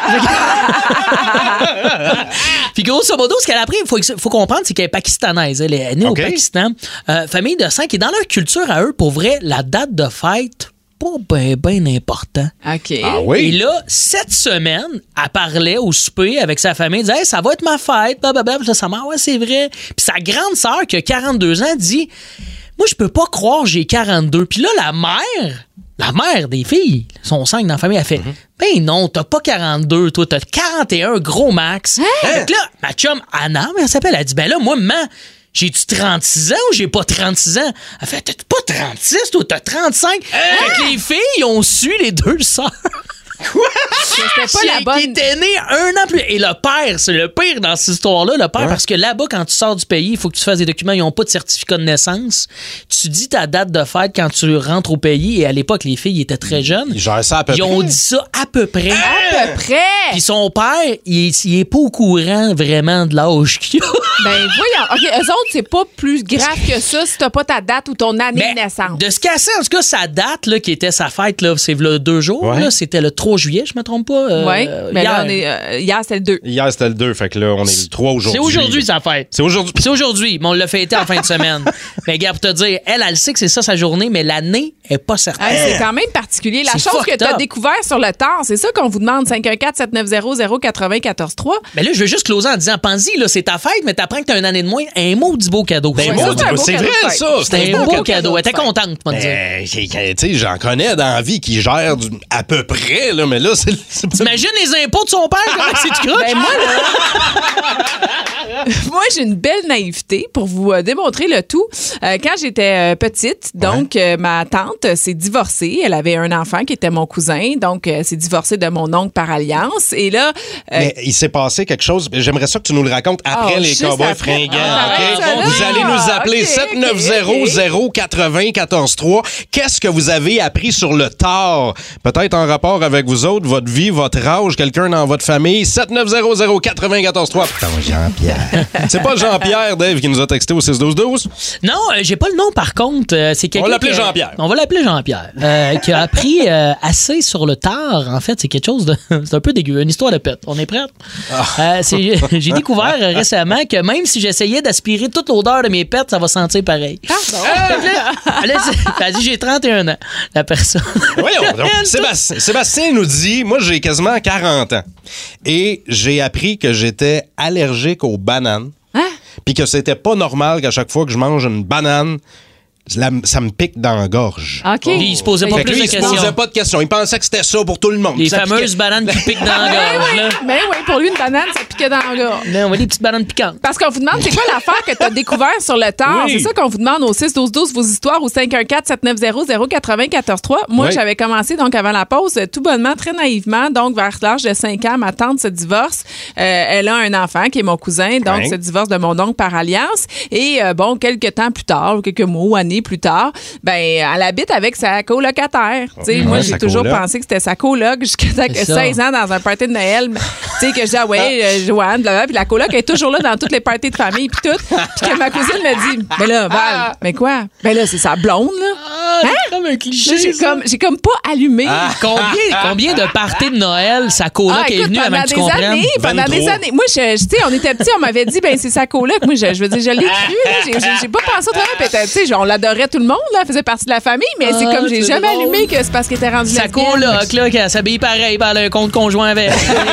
S5: Puis grosso modo, ce qu'elle a appris, il faut, faut comprendre, c'est qu'elle est pakistanaise. Elle est née
S4: OK.
S5: au Pakistan. Euh, famille de cinq. Et dans leur culture à eux, pour vrai, la date de fête, pas bien, bien important.
S6: OK.
S4: Ah
S5: Et
S4: oui?
S5: là, cette semaine, elle parlait au souper avec sa famille, elle disait hey, ça va être ma fête, blablabla. Puis là, sa mère, ouais, c'est vrai. Puis sa grande sœur, qui a quarante-deux ans, dit moi, je peux pas croire que j'ai quarante-deux. Puis là, la mère, la mère des filles, sont cinq dans la famille, elle fait ben non, t'as pas quarante-deux, toi, t'as quarante et un, gros max. Fait que là, ma chum Anna, elle s'appelle, elle dit ben là, moi, maman, j'ai-tu trente-six ans ou j'ai pas trente-six ans? Elle fait, t'as pas trente-six, toi, t'as trente-cinq. Fait que les filles ont su les deux sœurs. Quoi?
S6: C'était pas la
S5: Qui
S6: bonne.
S5: était né un an plus. Et le père, c'est le pire dans cette histoire-là, le père, parce que là-bas, quand tu sors du pays, il faut que tu fasses des documents, ils n'ont pas de certificat de naissance. Tu dis ta date de fête quand tu rentres au pays, et à l'époque, les filles étaient très jeunes.
S4: Ils gèrent ça à peu
S5: Ils
S4: près.
S5: ont dit ça à peu près.
S6: À peu près.
S5: Puis son père, il est, il est pas au courant vraiment de l'âge qu'il a.
S6: Ben voyons. OK, eux autres, c'est pas plus grave que ça si t'as pas ta date ou ton année
S5: Mais
S6: de naissance.
S5: de ce qu'elle sait, en tout cas, sa date, là, qui était sa fête, là, c'est là, deux jours,
S4: Ouais.
S5: là, c'était le trois juillet, je me trompe pas. euh,
S6: oui, mais
S5: hier.
S6: là, on est, euh, hier, c'était le deux.
S4: Hier, c'était le deux, fait que là, on est le trois aujourd'hui.
S5: C'est aujourd'hui sa fête.
S4: C'est aujourd'hui.
S5: C'est aujourd'hui, mais on l'a fêté en fin de semaine. Mais gars, pour te dire, elle, elle sait que c'est ça sa journée, mais l'année est pas certaine.
S6: Hey, c'est quand même particulier. La
S5: C'est
S6: chose que
S5: fucked
S6: tu as
S5: up.
S6: découvert sur le tard, c'est ça qu'on vous demande, cinq un quatre sept neuf zéro zéro quatre zéro un quatre trois.
S5: Mais là, je veux juste closer en disant, pense-y, là, c'est ta fête, mais t'apprends que t'as une année de moins, un maudit beau cadeau.
S4: Ben,
S6: Ouais,
S4: moi,
S6: ça, c'est un beau
S4: c'est
S6: cadeau
S4: vrai,
S6: de fête.
S4: ça.
S5: C'était un beau cadeau. Elle était contente, pour te dire.
S4: Euh, c'est- tu sais, j'en connais dans la vie qui gèrent du- à peu près, là, mais là, c'est. c'est pas-
S5: T'imagines les impôts de son père, comment c'est du croche?
S6: Ben moi, là, moi, j'ai une belle naïveté pour vous euh, démontrer le tout. Euh, quand j'étais euh, petite, donc, euh, ma tante s'est divorcée. Elle avait un enfant qui était mon cousin, donc, euh, s'est divorcée de mon oncle par alliance. Et là, euh,
S4: Mais il s'est passé quelque chose. J'aimerais ça que tu nous le racontes après
S6: Oh,
S4: les
S6: juste
S4: cowboys
S6: après.
S4: fringants.
S6: Ah,
S4: OK?
S6: ça, là.
S4: Vous allez nous appeler
S6: OK,
S4: sept neuf zéro zéro quatre zéro un quatre trois. Qu'est-ce que vous avez appris sur le tard? Peut-être en rapport avec vous autres, votre vie, votre âge, quelqu'un dans votre famille. sept neuf zéro zéro quatre zéro un quatre trois. Putain, Jean-Pierre. C'est pas Jean-Pierre, Dave, qui nous a texté au six douze douze?
S5: Non, euh, j'ai pas le nom par contre. Euh, c'est quelqu'un
S4: On va l'appeler
S5: qui-
S4: Jean-Pierre.
S5: On va l'appeler Jean-Pierre. Euh, qui a appris euh, assez sur le tard. En fait, c'est quelque chose de. C'est un peu dégueu. Une histoire de pète. On est prête? Euh, c'est- j'ai découvert euh, récemment que même si j'essayais d'aspirer toute l'odeur de mes pets, ça va sentir pareil. Elle a dit- elle a dit j'ai trente et un ans, la personne.
S4: Voyons donc. Sébastien, Sébastien nous dit, moi j'ai quasiment quarante ans et j'ai appris que j'étais allergique aux bananes. Puis que c'était pas normal qu'à chaque fois que je mange une banane, la- ça me pique dans la gorge.
S6: OK.
S5: Puis il se posait pas
S4: Fait que
S5: plus
S4: lui,
S5: de
S4: il se
S5: questions.
S4: posait pas de questions. Il pensait que c'était ça pour tout le monde.
S5: Les
S4: Ça
S5: fameuses
S4: piquait.
S5: bananes qui piquent dans la gorge. Là.
S6: Mais oui, pour lui, une banane, ça piquait dans la gorge.
S5: Là, on voit des petites bananes piquantes.
S6: Parce qu'on vous demande, c'est quoi l'affaire que tu as découvert sur le tard?
S4: Oui.
S6: C'est ça qu'on vous demande au six douze douze, vos histoires, au cinq un quatre sept neuf zéro zéro quatre zéro un quatre trois. Moi,
S4: Oui.
S6: j'avais commencé, donc, avant la pause, tout bonnement, très naïvement. Donc, vers l'âge de cinq ans, ma tante se divorce. Euh, elle a un enfant qui est mon cousin, donc,
S4: Oui.
S6: se divorce de mon oncle par alliance. Et, euh, bon, quelques temps plus tard, ou quelques mois ou années plus tard, ben, elle habite avec sa colocataire. Tu sais,
S4: Ouais,
S6: moi,
S4: sa
S6: j'ai toujours
S4: coloc.
S6: pensé que c'était sa coloc jusqu'à
S5: C'est ça.
S6: seize ans dans un party de Noël. Tu sais, que je dis, ah ouais, euh, Joanne, blablabla. Puis la coloc est toujours là dans toutes les parties de famille, puis tout. Puis que ma cousine me dit, ben là, Val, mais quoi? Ben là, c'est sa blonde, là.
S5: Ah, c'est comme un cliché.
S6: Là, j'ai
S5: ça.
S6: comme, j'ai comme pas allumé.
S5: Ah, combien, combien de parties de Noël sa coloc
S6: Ah,
S5: est
S6: écoute,
S5: venue avant
S6: pendant
S5: que tu
S6: des
S5: comprennes?
S6: années, pendant des
S4: vingt-trois.
S6: années. Moi, je, je- tu sais, on était petits, on m'avait dit, ben c'est sa coloc. Moi, je, je veux dire, je l'ai cru, là. J'ai, j'ai- j'ai pas pensé autrement. Peut-être, tu sais, on l'adorait tout le monde, là. Elle faisait partie de la famille, mais c'est
S5: Ah,
S6: comme, j'ai
S5: c'est
S6: jamais
S5: drôle.
S6: allumé que c'est parce qu'elle était rendue
S5: Sa
S6: lesbienne.
S5: coloc, là, qui s'habille pareil, par le compte conjoint avec.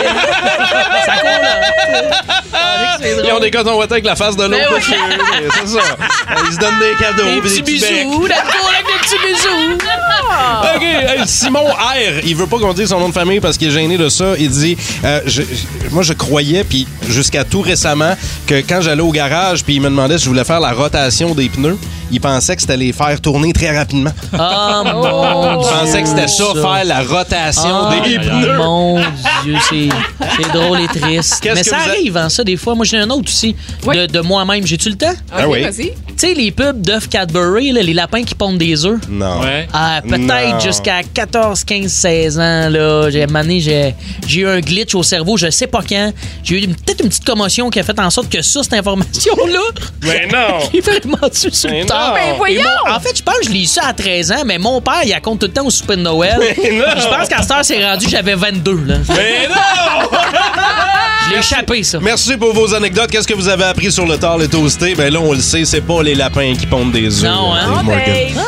S5: Sa coloc.
S4: Ils ont des cotons ouatés avec la face de l'autre.
S5: Ben
S4: monsieur. C'est ça. Ils se donnent des cadeaux.
S5: Des
S4: puis
S5: petits
S4: becs.
S5: bisous, la coloc, des petits bisous.
S4: OK. Hey, Simon R, il veut pas qu'on dise son nom de famille parce qu'il est gêné de ça. Il dit euh, je- je- moi, je croyais, puis jusqu'à tout récemment, que quand j'allais au garage, puis il me demandait si je voulais faire la rotation des pneus, il pensait que c'était les faire tourner très rapidement.
S5: Oh mon
S4: Il
S5: Dieu.
S4: pensait que c'était ça, faire la rotation
S5: Ah,
S4: des pneus.
S5: Mon Dieu, c'est, c'est drôle et triste.
S4: Qu'est-ce
S5: Mais
S4: que
S5: ça
S4: vous a-
S5: arrive, hein, ça, des fois. Moi, j'ai un autre aussi,
S6: Oui.
S5: de, de moi-même. J'ai-tu le temps?
S6: OK,
S4: Ah oui.
S6: vas-y.
S5: Tu sais, les pubs d'œufs Cadbury, là, les lapins qui pondent des œufs.
S4: Non.
S3: Ouais.
S5: Ah, peut-être
S4: Non.
S5: jusqu'à quatorze, quinze, seize ans, là. J'ai, à un moment donné, j'ai, j'ai eu un glitch au cerveau, je sais pas quand. J'ai eu une- peut-être une petite commotion qui a fait en sorte que ça, cette information-là.
S4: Mais non.
S5: J'ai vraiment tué sur
S4: Mais
S5: le tard.
S4: non.
S6: Ben voyons!
S5: Et mon- en fait, je pense que je lis ça à treize ans, mais mon père, il raconte tout le temps au souper de Noël.
S4: Mais non.
S5: Puis je pense qu'à cette heure, c'est rendu, j'avais vingt-deux, là.
S4: Mais non!
S5: Je l'ai échappé, ça.
S4: Merci pour vos anecdotes. Qu'est-ce que vous avez appris sur le tard, les toastés? Ben là, on le sait, c'est pas les lapins qui pondent des œufs.
S5: Non, hein?
S4: Dave
S6: Oh,
S4: Morgan.
S6: Dave.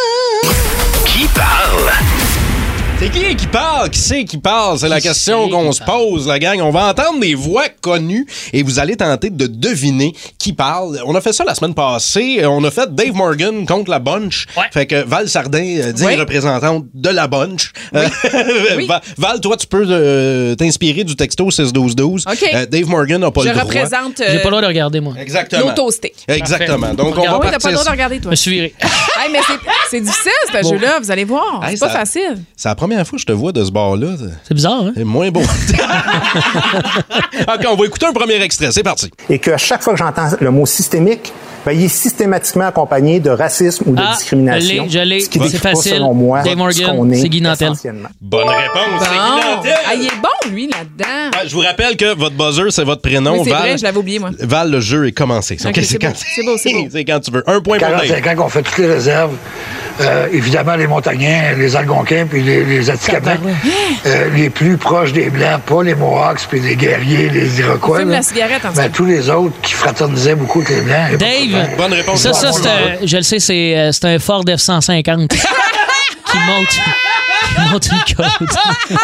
S9: Qui parle?
S4: C'est qui qui parle? Qui c'est qui parle? C'est la
S5: Qui
S4: question
S5: c'est
S4: qu'on
S5: qui
S4: se pose, la gang. On va entendre des voix connues et vous allez tenter de deviner qui parle. On a fait ça la semaine passée. On a fait Dave Morgan contre la Bunch.
S5: Ouais.
S4: Fait que Val Sardin, euh, digne
S6: Oui.
S4: représentante de la Bunch. Euh,
S6: Oui.
S4: Va- Val, toi, tu peux euh, t'inspirer du texto six douze douze.
S6: OK.
S4: Euh, Dave Morgan n'a pas
S6: Je
S4: le droit.
S6: représente
S5: J'ai pas le droit de regarder, moi.
S4: Exactement.
S6: nos toastés.
S4: Exactement.
S5: Parfait.
S4: Donc, on
S5: Regarde.
S4: va
S6: Oui, t'as pas le
S4: partir.
S6: droit de regarder,
S5: Je
S6: toi.
S5: me suis viré.
S6: Hey, mais c'est, c'est difficile, ce
S5: Bon.
S6: jeu-là, vous allez voir.
S4: Hey,
S6: C'est pas
S4: ça-
S6: facile.
S4: C'est la première fois que je te vois de ce bord-là.
S5: C'est bizarre, hein?
S4: C'est moins beau. OK, on va écouter un premier extrait. C'est parti.
S13: Et qu'à chaque fois que j'entends le mot systémique, ben, il est systématiquement accompagné de racisme ou de
S5: Ah,
S13: discrimination.
S5: je l'ai, je l'ai.
S13: Ce qui
S5: C'est
S13: décrit pas,
S5: facile.
S13: selon moi,
S5: Dave Morgan,
S13: ce qu'on est
S5: c'est Guy Nantel.
S13: essentiellement.
S4: Bonne réponse, c'est Guy
S6: Bon.
S4: Nantel.
S6: Ah, il est bon, lui, là-dedans.
S4: Ah, je vous rappelle que votre buzzer, c'est votre prénom.
S6: Oui, c'est
S4: Val.
S6: vrai, je l'avais oublié, moi.
S4: Val, le jeu est commencé.
S6: Ok, c'est beau, c'est beau, c'est beau.
S4: C'est quand tu veux. Un point pour Dave.
S14: quarante-cinq ans qu'on fait toutes les réserves. Euh, évidemment, les Montagnais, les Algonquins, puis les, les Atikamekw, euh, les plus proches des Blancs, pas les Mohawks, puis les guerriers, les Iroquois.
S6: Fume
S14: là.
S6: la cigarette, en tout
S14: Ben,
S6: cas.
S14: tous les autres qui fraternisaient beaucoup avec les Blancs. y a pas de
S5: Dave,
S14: problème.
S4: Bonne réponse.
S5: ça, ça c'est un, je le sais, c'est, euh, c'est un Ford F cent cinquante qui monte, qui monte une côte.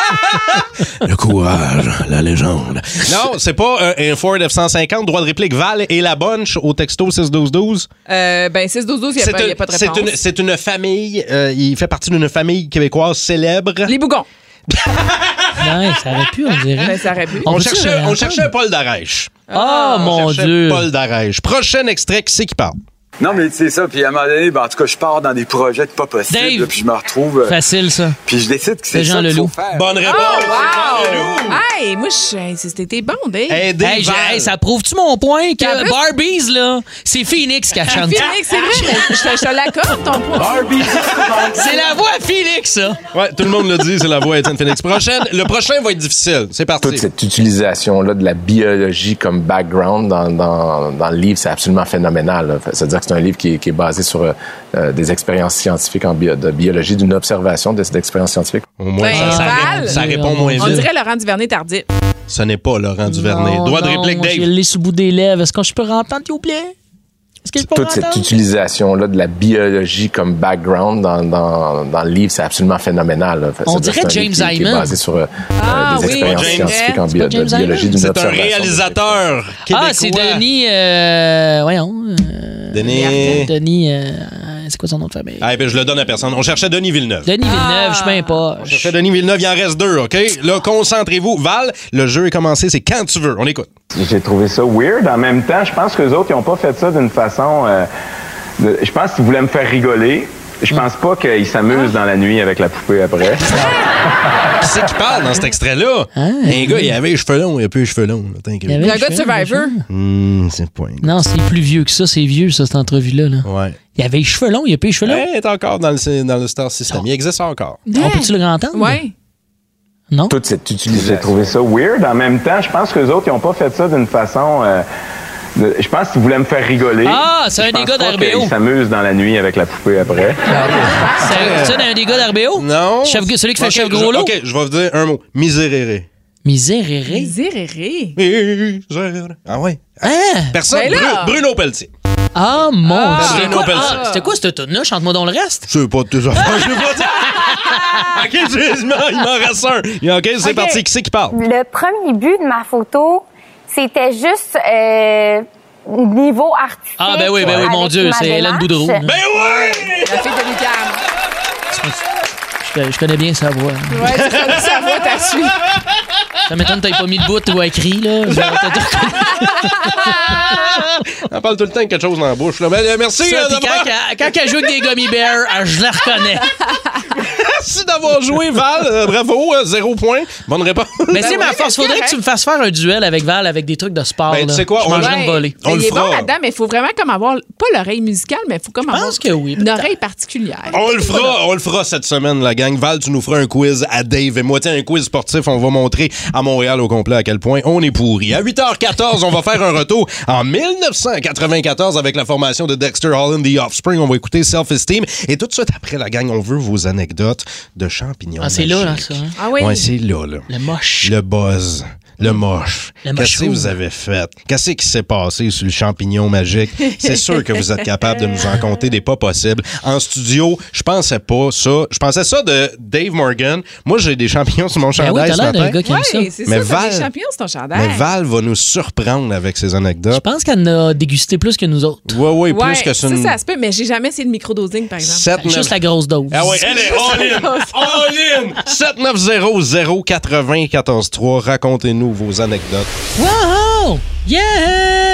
S4: Le courage, la légende. Non, c'est pas un, un Ford F cent cinquante. Droit de réplique, Val et la bunch au texto six douze douze.
S6: Euh, ben, six douze douze, il n'y a,
S4: C'est
S6: pas- il y a
S4: une-
S6: pas de
S4: c'est
S6: réponse.
S4: une, c'est une famille, euh, il fait partie d'une famille québécoise célèbre.
S6: Les bougons.
S5: Non, ça aurait pu, on dirait.
S6: Ben, ça aurait pu.
S4: On,
S5: On peut-tu
S4: cherchait,
S5: le
S4: on
S5: réentendre?
S4: cherchait Paul Darèche.
S5: Oh, mon
S4: On cherchait
S5: Dieu.
S4: Paul Darèche. Prochain extrait, qui c'est qui parle?
S15: Non, mais c'est ça. Puis à un moment donné, ben, en tout cas, je pars dans des projets de pas possible.
S5: Dave.
S15: là, puis je me retrouve. euh,
S5: Facile, ça.
S15: Puis je décide que c'est
S5: C'est Jean
S15: ça qu'il faut
S5: Leloup.
S15: faire.
S4: Bonne réponse.
S6: Oh,
S4: c'est Jean
S6: wow!
S4: Leloup.
S6: Hey, moi, je- hey, c'était bon, Dave.
S4: Aidez
S5: Hey,
S4: Val.
S5: j'ai- hey, ça prouve-tu mon point
S6: En
S5: que
S6: plus-
S5: Barbies, là, c'est Phoenix qui a chanté?
S6: Phoenix, c'est vrai, mais je te, je te l'accorde, ton point.
S15: Barbie.
S5: C'est la voix à Phoenix, ça.
S4: Ouais, tout le monde le dit, c'est la voix Étienne Phoenix. Prochaine, le prochain va être difficile. C'est parti.
S16: Toute cette utilisation-là de la biologie comme background dans, dans, dans le livre, c'est absolument phénoménal. là. C'est-à-dire que c'est un livre qui est, qui est basé sur euh, euh, des expériences scientifiques en bio, de biologie, d'une observation de cette expérience scientifique.
S4: Au moins,
S6: Ben,
S4: ça, ça
S6: Val,
S4: ré- ça répond moins
S6: On
S4: vite.
S6: dirait Laurent Duvernay tardif.
S4: Ce n'est pas Laurent Duvernay.
S5: Non,
S4: Droit de
S5: non,
S4: réplique,
S5: moi,
S4: Dave.
S5: Je l'ai sous le bout des lèvres. Est-ce que je peux rentendre, s'il vous plaît? Est-ce que je peux
S16: Toute cette
S5: rentendre?
S16: utilisation-là de la biologie comme background dans, dans, dans le livre, c'est absolument phénoménal. là.
S5: On
S16: C'est-à-dire
S5: dirait
S16: que c'est un livre
S5: James
S16: qui, qui est
S5: Hyman.
S16: basé sur euh,
S6: Ah,
S16: des
S6: oui,
S16: expériences
S6: James.
S16: scientifiques en
S6: C'est
S16: bio-
S5: pas James
S16: de biologie, d'une
S4: C'est un
S16: observation.
S4: réalisateur québécois.
S5: Ah, c'est Denis... Euh, voyons. euh,
S4: Denis.
S5: Denis... euh, c'est quoi son nom de famille?
S4: Ah, ben, je le donne à personne. On cherchait Denis Villeneuve.
S5: Denis Villeneuve, je sais même pas.
S4: On cherchait Denis Villeneuve, il en reste deux, OK? Là, concentrez-vous. Val, le jeu est commencé, c'est quand tu veux. On écoute.
S10: J'ai trouvé ça weird. En même temps, je pense que les autres, ils n'ont pas fait ça d'une façon... euh, de- je pense qu'ils voulaient me faire rigoler. Je pense pas qu'ils s'amusent dans la nuit avec la poupée après.
S4: Qui c'est qui parle dans cet extrait-là? Un gars, il avait les cheveux longs, il a plus les cheveux longs. là, t'inquiète.
S5: Il y avait
S6: Il y a un
S5: les
S6: gars de
S5: cheveux,
S6: Survivor.
S4: Hum, c'est pas un
S5: Non, c'est plus vieux que ça. C'est vieux, ça, cette entrevue-là. Là.
S4: Ouais.
S5: Il avait les cheveux longs. Il a pas les cheveux longs.
S4: Il est encore dans le, dans le Star System. Il existe encore.
S5: On peut-tu le entendre?
S6: Oui.
S5: Non?
S16: Toute cette utilisation.
S10: J'ai trouvé ça weird. En même temps, je pense que les autres, ils n'ont pas fait ça d'une façon... euh, de- je pense qu'ils voulaient me faire rigoler.
S5: Ah, c'est un
S10: Je
S5: des
S10: pense
S5: gars
S10: pas
S5: d'R B O.
S10: qu'ils s'amusent dans la nuit avec la poupée après.
S5: C'est ça d'un des gars d'R B O?
S4: Non.
S5: Chef, celui qui fait
S4: Ok,
S5: Chef
S4: je-
S5: Gros Lot?
S4: OK, je vais vous dire un mot. Miséréré.
S5: Miséréré.
S6: Miséréré.
S4: Miséréré. Ah ouais.
S5: Hein?
S4: Personne.
S6: Ben là.
S4: Bru- Bruno Pelletier.
S5: Ah, mon
S6: Ah.
S5: Dieu. C'était
S4: Bruno
S5: quoi,
S4: Pelletier.
S5: ah, c'était quoi cette tune-là? Chante-moi donc le reste.
S4: C'est pas de tes affaires, je vais pas dire. OK, je- il m'en- il m'en reste un. OK, c'est
S12: OK.
S4: parti. Qui c'est qui parle?
S12: Le premier but de ma photo, c'était juste euh, niveau artistique.
S5: Ah, ben oui, ben oui, mon
S12: avec
S5: Dieu,
S12: ma
S5: c'est Hélène
S12: démarche.
S5: Boudreau.
S4: Ben oui!
S6: La fille de Lucam.
S5: Je, je connais bien sa voix.
S6: Ouais, c'est ça, ça va, t'as su.
S5: Ça m'étonne que t'aies pas mis le bout ou écrit, là. Je vais te dire
S4: On parle tout le temps de quelque chose dans la bouche. Là. Ben, euh, merci
S5: ça,
S4: euh,
S5: puis
S4: d'avoir...
S5: quand, quand, quand elle joue avec des gummy bears, ah, je la reconnais.
S4: Merci d'avoir joué, Val. Euh, bravo, euh, zéro point. Bonne réponse.
S5: Mais tu sais,
S6: oui,
S5: ma
S6: mais
S5: force,
S6: c'est
S5: faudrait
S6: correct.
S5: que tu me fasses faire un duel avec Val avec des trucs de sport.
S4: Ben, tu
S5: là.
S4: sais quoi,
S5: Je
S4: on
S5: mangerais
S6: Ouais.
S5: une volée.
S4: On
S6: Mais
S4: le
S6: il est bon
S4: fera.
S6: là-dedans, mais il faut vraiment comme avoir, pas l'oreille musicale, mais il faut comme avoir
S5: pense que oui,
S6: une
S5: peut-être.
S6: oreille particulière.
S4: On le fera, on le fera cette semaine, la gang. Val, tu nous feras un quiz à Dave et moi. Tiens, un quiz sportif. On va montrer à Montréal au complet à quel point on est pourri. À huit heures quatorze, on va faire un retour en dix-neuf cent quatre-vingt-quatorze avec la formation de Dexter Holland, The Offspring. On va écouter Self-Esteem. Et tout de suite après, la gang, on veut vos anecdotes de champignons.
S5: Ah, c'est là, là,
S4: magiques.
S5: ça. hein?
S6: Ah oui.
S4: Ouais, c'est là, là.
S5: Le moche.
S4: Le buzz. Le moche.
S5: Le
S4: Qu'est-ce que
S5: mochou.
S4: vous avez fait? Qu'est-ce qui s'est passé sur le champignon magique? C'est sûr que vous êtes capable de nous en compter des pas possibles. En studio, je pensais pas ça. Je pensais ça de Dave Morgan. Moi, j'ai des champignons sur mon
S5: Ben oui,
S4: chandail
S5: t'as
S4: ce
S5: l'air d'un
S4: matin.
S5: gars qui aime ça.
S6: Oui, c'est
S4: Mais
S6: ça, t'as
S4: Val-
S6: des champignons sur ton chandail.
S4: Mais Val va nous surprendre avec ses
S5: Je
S4: anecdotes.
S5: pense qu'elle en a dégusté plus que nous autres.
S4: Oui, oui,
S6: Ouais,
S4: plus que ça.
S6: ça, ça se peut, mais j'ai jamais essayé le microdosing, par exemple.
S4: sept neuf
S5: Juste la grosse dose.
S4: Ah oui, elle est all-in! All-in! sept neuf zéro zéro quatre-vingt quatorze trois. Racontez-nous vos anecdotes.
S5: Wow! Yeah!
S4: Il y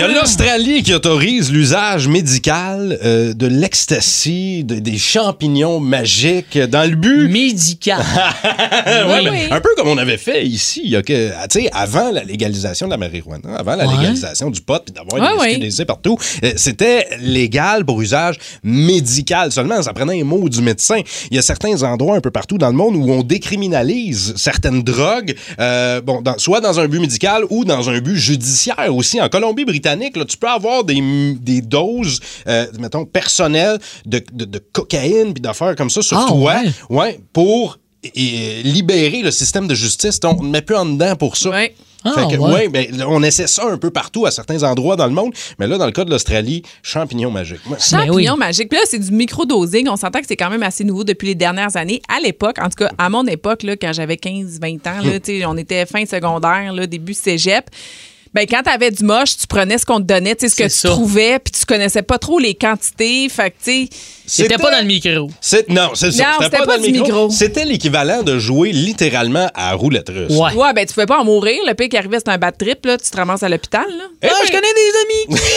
S4: a l'Australie qui autorise l'usage médical euh, de l'ecstasy, de, des champignons magiques dans le but...
S5: Médical.
S4: ouais, oui. ben, un peu comme on avait fait ici, il y a que, tu sais, avant la légalisation de la marijuana, avant la ouais. légalisation du pot, puis d'avoir ouais, des S Q D C oui. partout, euh, c'était légal pour usage médical seulement. Ça prenait un mot du médecin. Il y a certains endroits un peu partout dans le monde où on décriminalise certaines drogues, euh, bon, dans, soit dans un but médical ou dans un but judiciaire aussi. En Colombie-Britannique, là, tu peux avoir des, des doses, euh, mettons, personnelles de, de, de cocaïne puis d'affaires comme ça sur oh, toi, ouais. ouais, pour et, libérer le système de justice. On ne met plus en dedans pour ça.
S6: Ouais.
S4: Ah, fait que, ouais. ouais, ben, on essaie ça un peu partout à certains endroits dans le monde, mais là, dans le cas de l'Australie, champignons magiques. Ouais.
S6: Champignons oui. magiques. Puis là, c'est du micro-dosing. On s'entend que c'est quand même assez nouveau depuis les dernières années. À l'époque, en tout cas, à mon époque, là, quand j'avais quinze vingt ans, là, on était fin secondaire, là, début cégep. Ben, quand t'avais du moche, tu prenais ce qu'on te donnait, tu sais, ce que c'est tu ça. trouvais, puis tu connaissais pas trop les quantités. Fait que, tu sais.
S5: C'était pas dans le micro.
S4: C'est, non, c'est ça.
S6: Non, c'était, c'était pas, pas dans le micro. micro.
S4: C'était l'équivalent de jouer littéralement à roulette russe.
S6: Ouais. Ouais, ben, tu pouvais pas en mourir. Le pire qui arrivait, c'était un bad trip, là. Tu te ramasses à l'hôpital, là.
S5: Ah, je connais des amis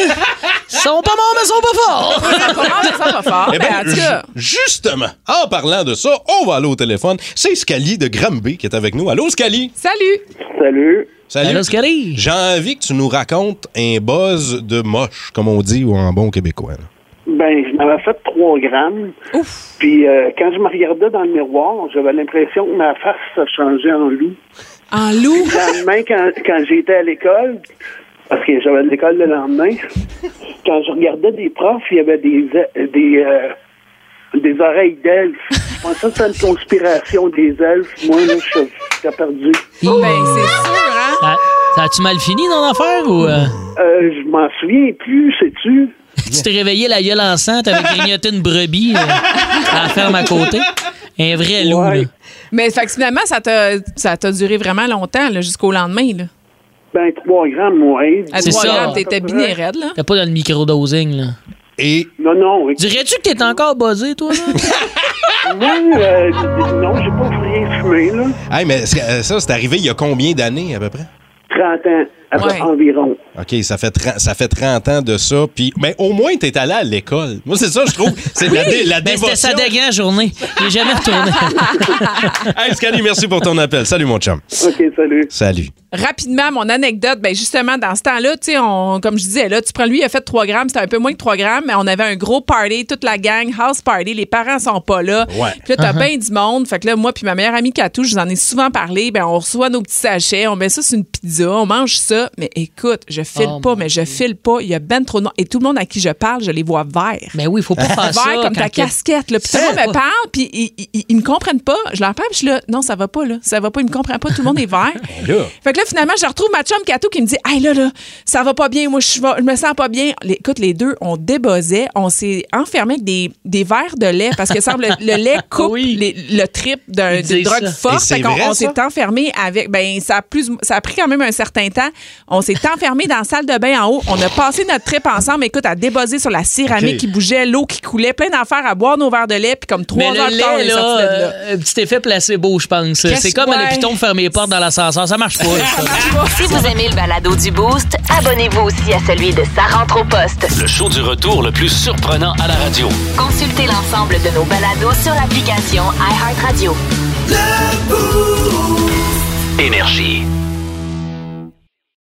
S5: qui sont pas morts, mais sont pas forts.
S6: Ils sont pas morts, mais sont pas forts.
S4: Eh ben, ben, en tout cas. Justement, en parlant de ça, on va aller au téléphone. C'est Scali de Granby qui est avec nous. Allô, Scali?
S6: Salut.
S10: Salut.
S4: Salut.
S5: Allô, Scali.
S4: J'ai envie que tu nous racontes un buzz de moche, comme on dit, ou en bon québécois. Là.
S17: Ben, je m'avais fait trois grammes.
S6: Ouf.
S17: Puis euh, quand je me regardais dans le miroir, j'avais l'impression que ma face a changé en loup.
S6: En loup?
S17: Le lendemain, quand, quand j'étais à l'école, parce que j'avais l'école le lendemain, quand je regardais des profs, il y avait des des euh, des oreilles d'elfes. Je pensais que c'était une conspiration des elfes. Moi, là, je suis perdu.
S6: Oh, ben, c'est sûr, hein?
S5: Ça, ça a-tu mal fini dans l'affaire ou... Euh...
S17: Euh, je m'en souviens plus, sais-tu?
S5: Tu t'es réveillé la gueule enceinte avec grignoté une brebis euh, à la ferme à côté. Un vrai loup, ouais. là.
S6: Mais fait que finalement, ça t'a, ça t'a duré vraiment longtemps, là, jusqu'au lendemain, là.
S17: Ben, trois grammes, ouais.
S6: À trois grammes, t'étais biné raide, là.
S5: T'es pas dans le microdosing, là.
S4: Et...
S17: Non, non. Oui.
S5: Dirais-tu que t'es encore buzzé, toi, là?
S17: Oui, euh, non, j'ai pas rien fumé, là.
S4: Hey, mais ça, c'est arrivé il y a combien d'années, à peu près?
S17: trente ans.
S6: Ouais.
S17: Environ.
S4: OK, ça fait, trente, ça fait trente ans de ça. Puis, mais au moins, t'es allé à l'école. Moi, c'est ça, je trouve. C'est
S5: oui,
S4: la, dé, la
S5: ben
S4: dévotion.
S5: C'était sa dégueu journée. Il est jamais retourné.
S4: Hey, Scali, merci pour ton appel. Salut, mon chum.
S17: OK, salut.
S4: Salut.
S6: Rapidement, mon anecdote, ben justement, dans ce temps-là, tu sais, on, comme je disais, là, tu prends lui, il a fait trois grammes, c'était un peu moins que trois grammes, mais on avait un gros party, toute la gang, house party, les parents sont pas là.
S4: Ouais.
S6: Puis là, t'as
S5: Uh-huh.
S6: bien du monde. Fait que là, moi puis ma meilleure amie Katou, je vous en ai souvent parlé, ben on reçoit nos petits sachets, on met ça sur une pizza, on mange ça, mais écoute, je file
S5: Oh,
S6: pas, mais je file pas, il y a ben trop de noms. Et tout le monde à qui je parle, je les vois verts.
S5: Mais oui, il faut pas faire ça.
S6: Vert comme ta casquette, là. Puis tout le monde me parle, puis ils, ils, ils me comprennent pas. Je leur parle, puis je suis là, non, ça va pas, là. Ça va pas, ils me comprennent pas, tout le monde est vert. Fait que là, finalement, je retrouve ma chum Katou qui me dit, hey, là, là, ça va pas bien, moi, je, je me sens pas bien. Les, écoute, les deux, on débossait, on s'est enfermés avec des, des verres de lait, parce que semble le, le lait coupe oui. les, le trip d'un, d'une drogue ça. forte. Fait qu'on vrai, on s'est enfermés avec, ben, ça a plus, ça a pris quand même un certain temps. On s'est enfermés dans la salle de bain en haut. On a passé notre trip ensemble, écoute, à débosser sur la céramique okay. qui bougeait, l'eau qui coulait, plein d'affaires à boire nos verres de lait, puis comme trois
S5: Mais
S6: heures
S5: le
S6: de temps,
S5: lait, là,
S6: là, là.
S5: un petit effet placebo, je pense. Qu'est-ce c'est comme ouais. à l'hôpital de fermer les portes dans l'ascenseur. Ça marche pas.
S2: Si vous aimez le balado du Boost, abonnez-vous aussi à celui de Sa rentre au poste.
S1: Le show du retour le plus surprenant à la radio.
S2: Consultez l'ensemble de nos balados sur l'application iHeartRadio.
S1: Énergie.